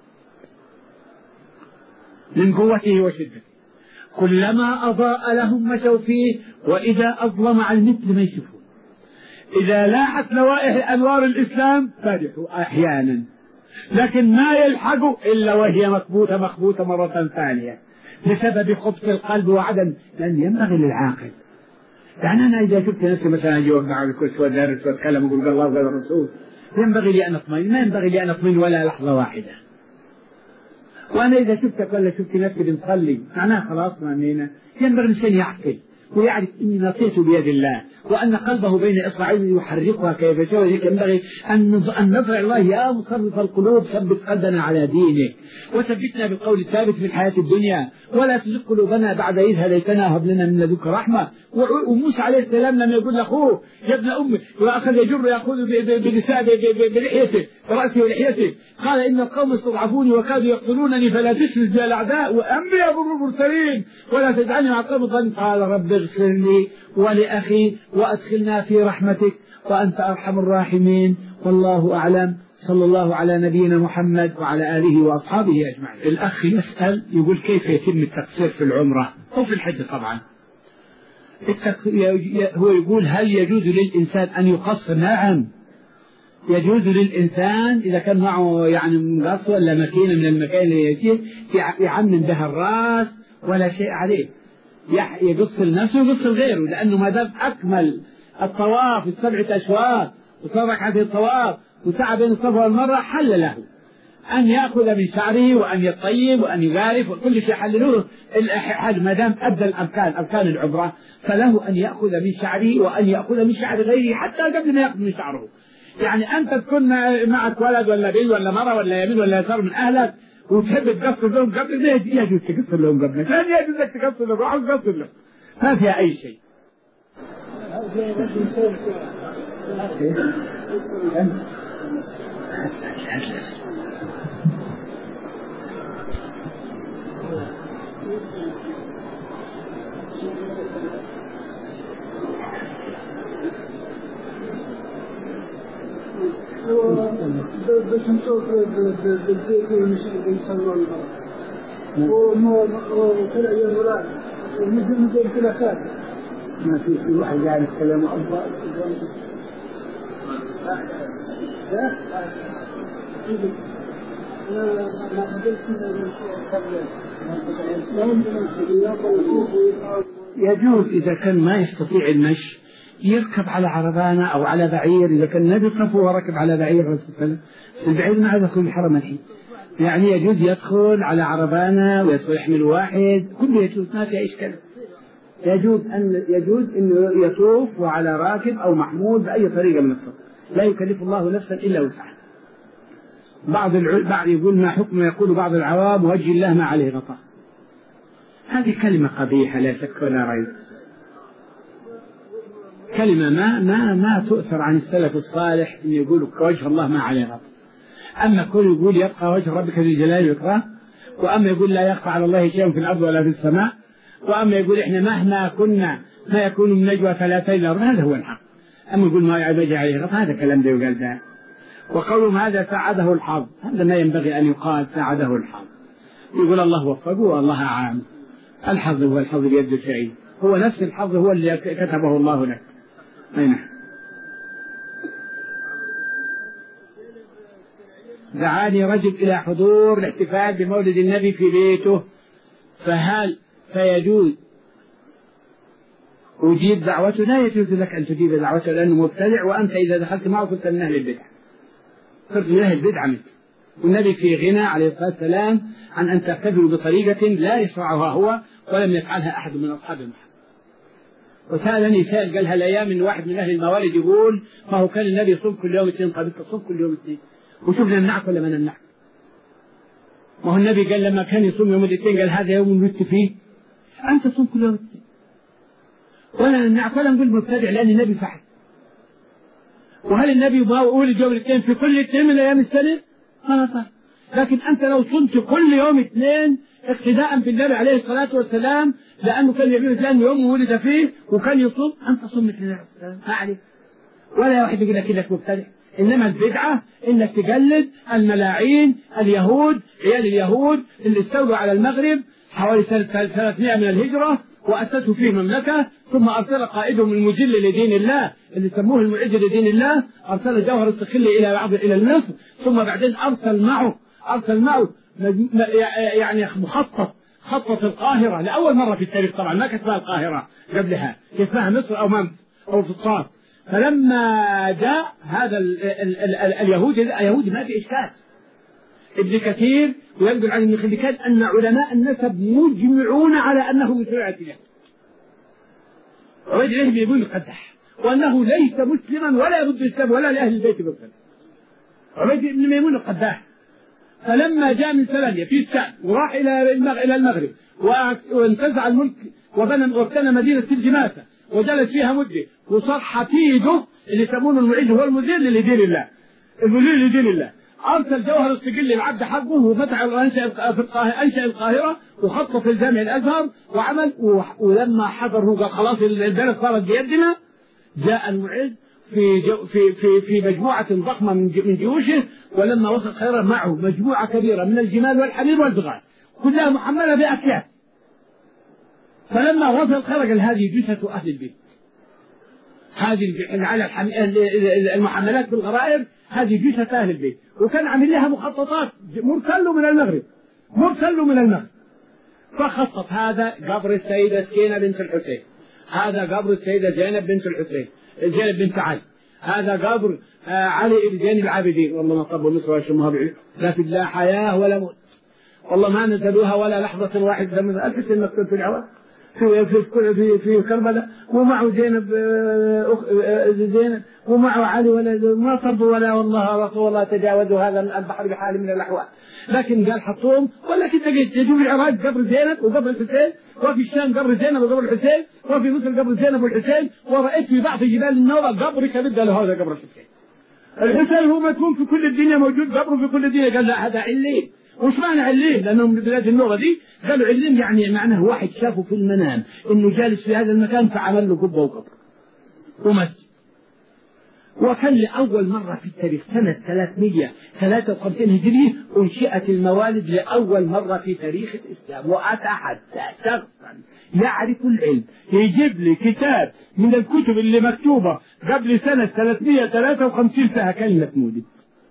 من قوته وشدته، كلما أضاء لهم مشوا فيه وإذا أظلم على المثل ما يشوفون. إذا لاحت لوائح أنوار الإسلام فرحوا أحيانا، لكن ما يلحقوا إلا وهي مخبوطة مرة ثانية بسبب خبث القلب وعدم. لأن ينبغي للعاقل، يعني أنا إذا شفت نفسي مثلا أجي وأقع على الكرسي وأدرس وأتكلم وأقول الله وقال الرسول، ينبغي لي أن أطمئن، ما ينبغي لي أن أطمئن ولا لحظة واحدة. وأنا إذا شفتك ولا شفت نفسي بنصلي معناه خلاص معنينا، ينبغي الإنسان يعقل ويعرف أني نصيحته بيد الله، وأن قلبه بين إصبعين يحركها كيف يشاء. ينبغي أن ندعو الله: يا مصرف القلوب ثبت قلبنا على دينك، وثبتنا بالقول الثابت في الحياة الدنيا، ولا تزغ قلوبنا بعد إذ هديتنا، هب لنا من لدنك رحمة. وموسى عليه السلام لما يقول لأخوه: يا ابن أمي، وأخذ يجر يأخذ بلحيته برأسه ولحيته، قال: إن القوم استضعفوني وكادوا يقتلونني فلا تشرك بي الأعداء وأمري أضر المرسلين ولا تجعلني مع القوم الظالمين. قال: رب اغفر لي ولأخي وأدخلنا في رحمتك وأنت أرحم الراحمين، والله أعلم. صلى الله على نبينا محمد وعلى آله وأصحابه أجمعين. الأخ يسأل يقول: كيف يتم التقصير في العمرة أو في الحج؟ طبعا هو يقول: هل يجوز للإنسان أن يقصر؟ نعم، يجوز للإنسان إذا كان معه يعني مقص ولا مكينة من المكان اللي يسير يعمم بها الرأس ولا شيء عليه، يقص لنفسه ويقص لغيره، لأنه ما دام أكمل الطواف السبعة أشواط وصار هذه الطواف وسعى بين الصفا والمروة، حل له أن يأخذ من شعره وأن يطيب وأن يغارف وكل شيء حللوه. ما دام أدى أركان العمرة فله أن يأخذ من شعره وأن يأخذ من شعر غيره حتى قبل ما يأخذ من شعره. يعني أنت تكون معك ولد ولا بنت ولا مرة ولا يمين ولا يسار من أهلك وتحب تقصر لهم قبل، ما يجوز تقصر لهم قبل، لا يجوز لك تقصر لهم، روح تقصر لهم، ما فيها أي شيء. بس نشوف بالبيت والمشاهدين يصلون وكل أيام ولا ونجم كل خير ما في واحد قاعد يتكلم أفضل. يجوز إذا كان ما يستطيع المشي يركب على عربانة أو على بعير. إذا كان النبي صفه وركب على بعير البعير ما يدخل الحرم الحين، يعني يجوز يدخل على عربانة ويدخل يحمل واحد، كله يجوز، ما في إشكال. يجوز أنه يطوف وعلى راكب أو محمول بأي طريقة من الطرق، لا يكلف الله نفسا إلا وسعها. بعض يقول: ما حكم يقول بعض العوام: وجه الله ما عليه غطاء. هذه كلمة قبيحة لا شك ولا ريب، كلمة ما تؤثر عن السلف الصالح أن يقولوا وجه الله ما عليه غطاء. أما كل يقول يبقى وجه ربك ذي الجلال والإكرام، وأما يقول لا يخفى على الله شيء في الأرض ولا في السماء، وأما يقول إحنا مهما كنا ما يكون من نجوى ثلاثة إلا أربعة، هذا هو الحق. أما يقول ما يعبد عليه غطاء، هذا كلام ده يقال ده. وقولهم هذا ساعده الحظ، هذا ما ينبغي أن يقال ساعده الحظ. يقول الله وفقه والله أعلم. الحظ هو الحظ بيد الشيء، هو نفس الحظ هو اللي كتبه الله لك. أين دعاني رجل إلى حضور الاحتفال بمولد النبي في بيته، فهل فيجوز أجيب دعوته؟ لا يجوز لك أن تجيب دعوته لأنه مبتدع، وأنت إذا دخلت معه صرت من أهل البدع، صرت من أهل البدع منك. والنبي في غنى عليه الصلاة والسلام عن أن تحتفلوا بطريقة لا يشرعها هو ولم يفعلها أحد من أصحاب محمد. وسألني سائل قال: هالأيام من واحد من أهل الموالد يقول: ما هو كان النبي يصوم كل يوم اثنين، قبل تصوم كل يوم اثنين، وشوف نمنعك ولا ما نمنعك؟ ما هو النبي قال لما كان يصوم يوم الاثنين قال: هذا يوم ولدت فيه، أنت تصوم كل يوم اثنين، ولا نمنعك ولا نقول مبتدع لأن النبي فعل. وهل النبي ما ولد يوم الاثنين في كل اثنين من أيام السنة؟ طيب. لكن أنت لو صمت كل يوم اثنين اقتداء بالنبي عليه الصلاة والسلام، لأنه كان يبيه الإسلام يوم ولد فيه وكان يصوم، أنت صمت لله ما عليك، ولا واحد يقول لك إنك مبتدع. إنما البدعة إنك تقلد الملاعين اليهود، عيال اليهود اللي استولوا على المغرب حوالي سنة 300 من الهجرة وأسسوا فيه مملكة، ثم أرسل قائدهم المجل لدين الله اللي سموه المعز لدين الله، أرسل جوهر الصقلي إلى مصر، ثم بعدين أرسل معه يعني خطة القاهرة لأول مرة في التاريخ. طبعا ما كتبها القاهرة قبلها، كتبها مصر أو فطاط. فلما جاء هذا اليهودي ما في إشكال. ابن كثير وينقل عن ابن خلدكان أن علماء النسب مجمعون على أنه من شيعة اليهود، عبيد الله بن ميمون القداح، وأنه ليس مسلما ولا يرد الإسلام ولا لأهل البيت بالقدر. عبيد بن ميمون القداح فلما جاء من سلاليا في الشام وراح إلى المغرب وانتزع الملك وابتنى مدينة سلجماسة وجلس فيها مدة، وصار حفيده اللي يسمونه المعز هو المدير لدين الله، المدير لدين الله، أرسل جوهر السجل العبد حقه وفتح أنشأ القاهرة وخطط الجامع الأزهر وعمل. ولما حضر قال خلاص البلد صارت بيدنا، جاء المعز في مجموعة ضخمة من جيوشه، ولما وصل القاهرة معه مجموعة كبيرة من الجمال والحمير والبغال كلها محملة بأكياس. فلما وصل القاهرة قال هذه جثة أهل البيت، هذه على المحملات بالغرائب هذه جثة أهل البيت، وكان عامل لها مخططات مرسل من المغرب. فخطط هذا قبر السيدة سكينة بنت الحسين، هذا قبر السيدة زينب بنت الحسين، زينب بنت علي، هذا قبر علي بن زين العابدين، والله ما طبوا مصر وشموها بعيد، لا في لا حياة ولا موت، والله ما نزلوها ولا لحظة واحدة من 1000 سنة مكتوب في العراق في كربلاء، ومعه زينب ومعه علي، ولا ما صبوا ولا والله رسول الله تجاوزوا هذا البحر بحال من الأحوال. لكن قال حطوهم، ولكن تجد في العراق قبر زينب وقبر الحسين، وفي الشام قبر زينب وقبر الحسين، وفي مصر قبر زينب والحسين، ورأيت في بعض جبال النوبة قبر كبد له هذا قبر الحسين. الحسين هو مدفون في كل الدنيا، موجود قبره في كل الدنيا. قال لا هذا علين. وش معنى علين؟ لأنهم من بلاد النوبة دي قالوا علين يعني معناه واحد شافه في المنام إنه جالس في هذا المكان فعمل له قبة وقبر ومسجد. وكان لأول مرة في التاريخ سنة 353 هجرية أنشئت الموالد لأول مرة في تاريخ الإسلام. وأتحدى شخصا يعرف العلم يجيب لي كتاب من الكتب اللي مكتوبة قبل سنة 353 فيها كلمة مولد.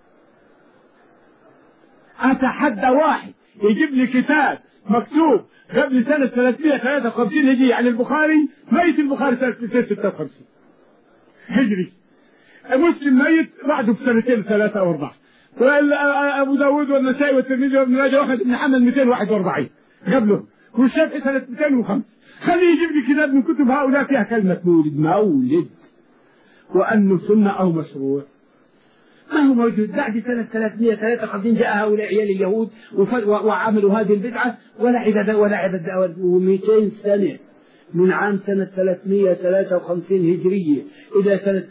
أتحدى واحد يجيب لي كتاب مكتوب قبل سنة 353 هجرية عن البخاري، ميت البخاري سنة 256 هجري، مسلم ميت بعده بسنتين 3 أو 4، وأبو داود والنسائي والترمذي وابن ماجه وأحمد بن حنبل 241 قبله، والشافعي سنة 205. خليه يجيب لي كتاب من كتب هؤلاء فيها كلمة مولد وأنه سنة أو مشروع. ما هو موجود. بعد سنة 353 جاء هؤلاء عيال اليهود وعملوا هذه البدعة ولا عبادة. و200 سنة من عام سنة 353 هجرية إلى سنة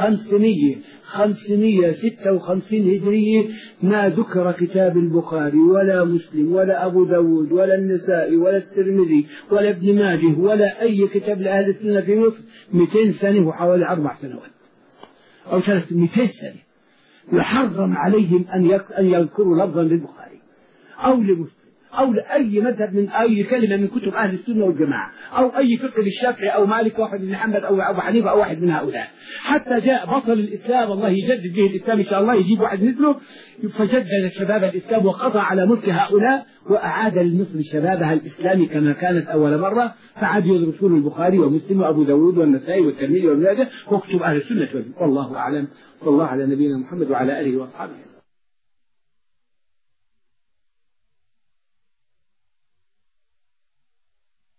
556 هجرية ما ذكر كتاب البخاري ولا مسلم ولا أبو داود ولا النسائي ولا الترمذي ولا ابن ماجه ولا أي كتاب لأهل السنة في مصر. 200 سنة وحوالي 4 سنوات أو 200 سنة يحرم عليهم أن يذكروا لفظا للبخاري أو لمسلم أو لأي مذهب من أي كلمة من كتب أهل السنة والجماعة أو أي فقه للشافعي أو مالك أو أحمد بن حنبل أو أبو حنيفة أو واحد من هؤلاء. حتى جاء بطل الإسلام الله يجدد به الإسلام إن شاء الله، يجيب واحد مثله فجدد شباب الإسلام وقضى على ملك هؤلاء وأعاد لمصر شبابها الإسلامي كما كانت أول مرة، فعادوا يدرسون البخاري ومسلم وأبو داود والنسائي والترمذي وابن ماجه وكتب أهل السنة والله أعلم. صلى الله على نبينا محمد وعلى آله وأصحابه.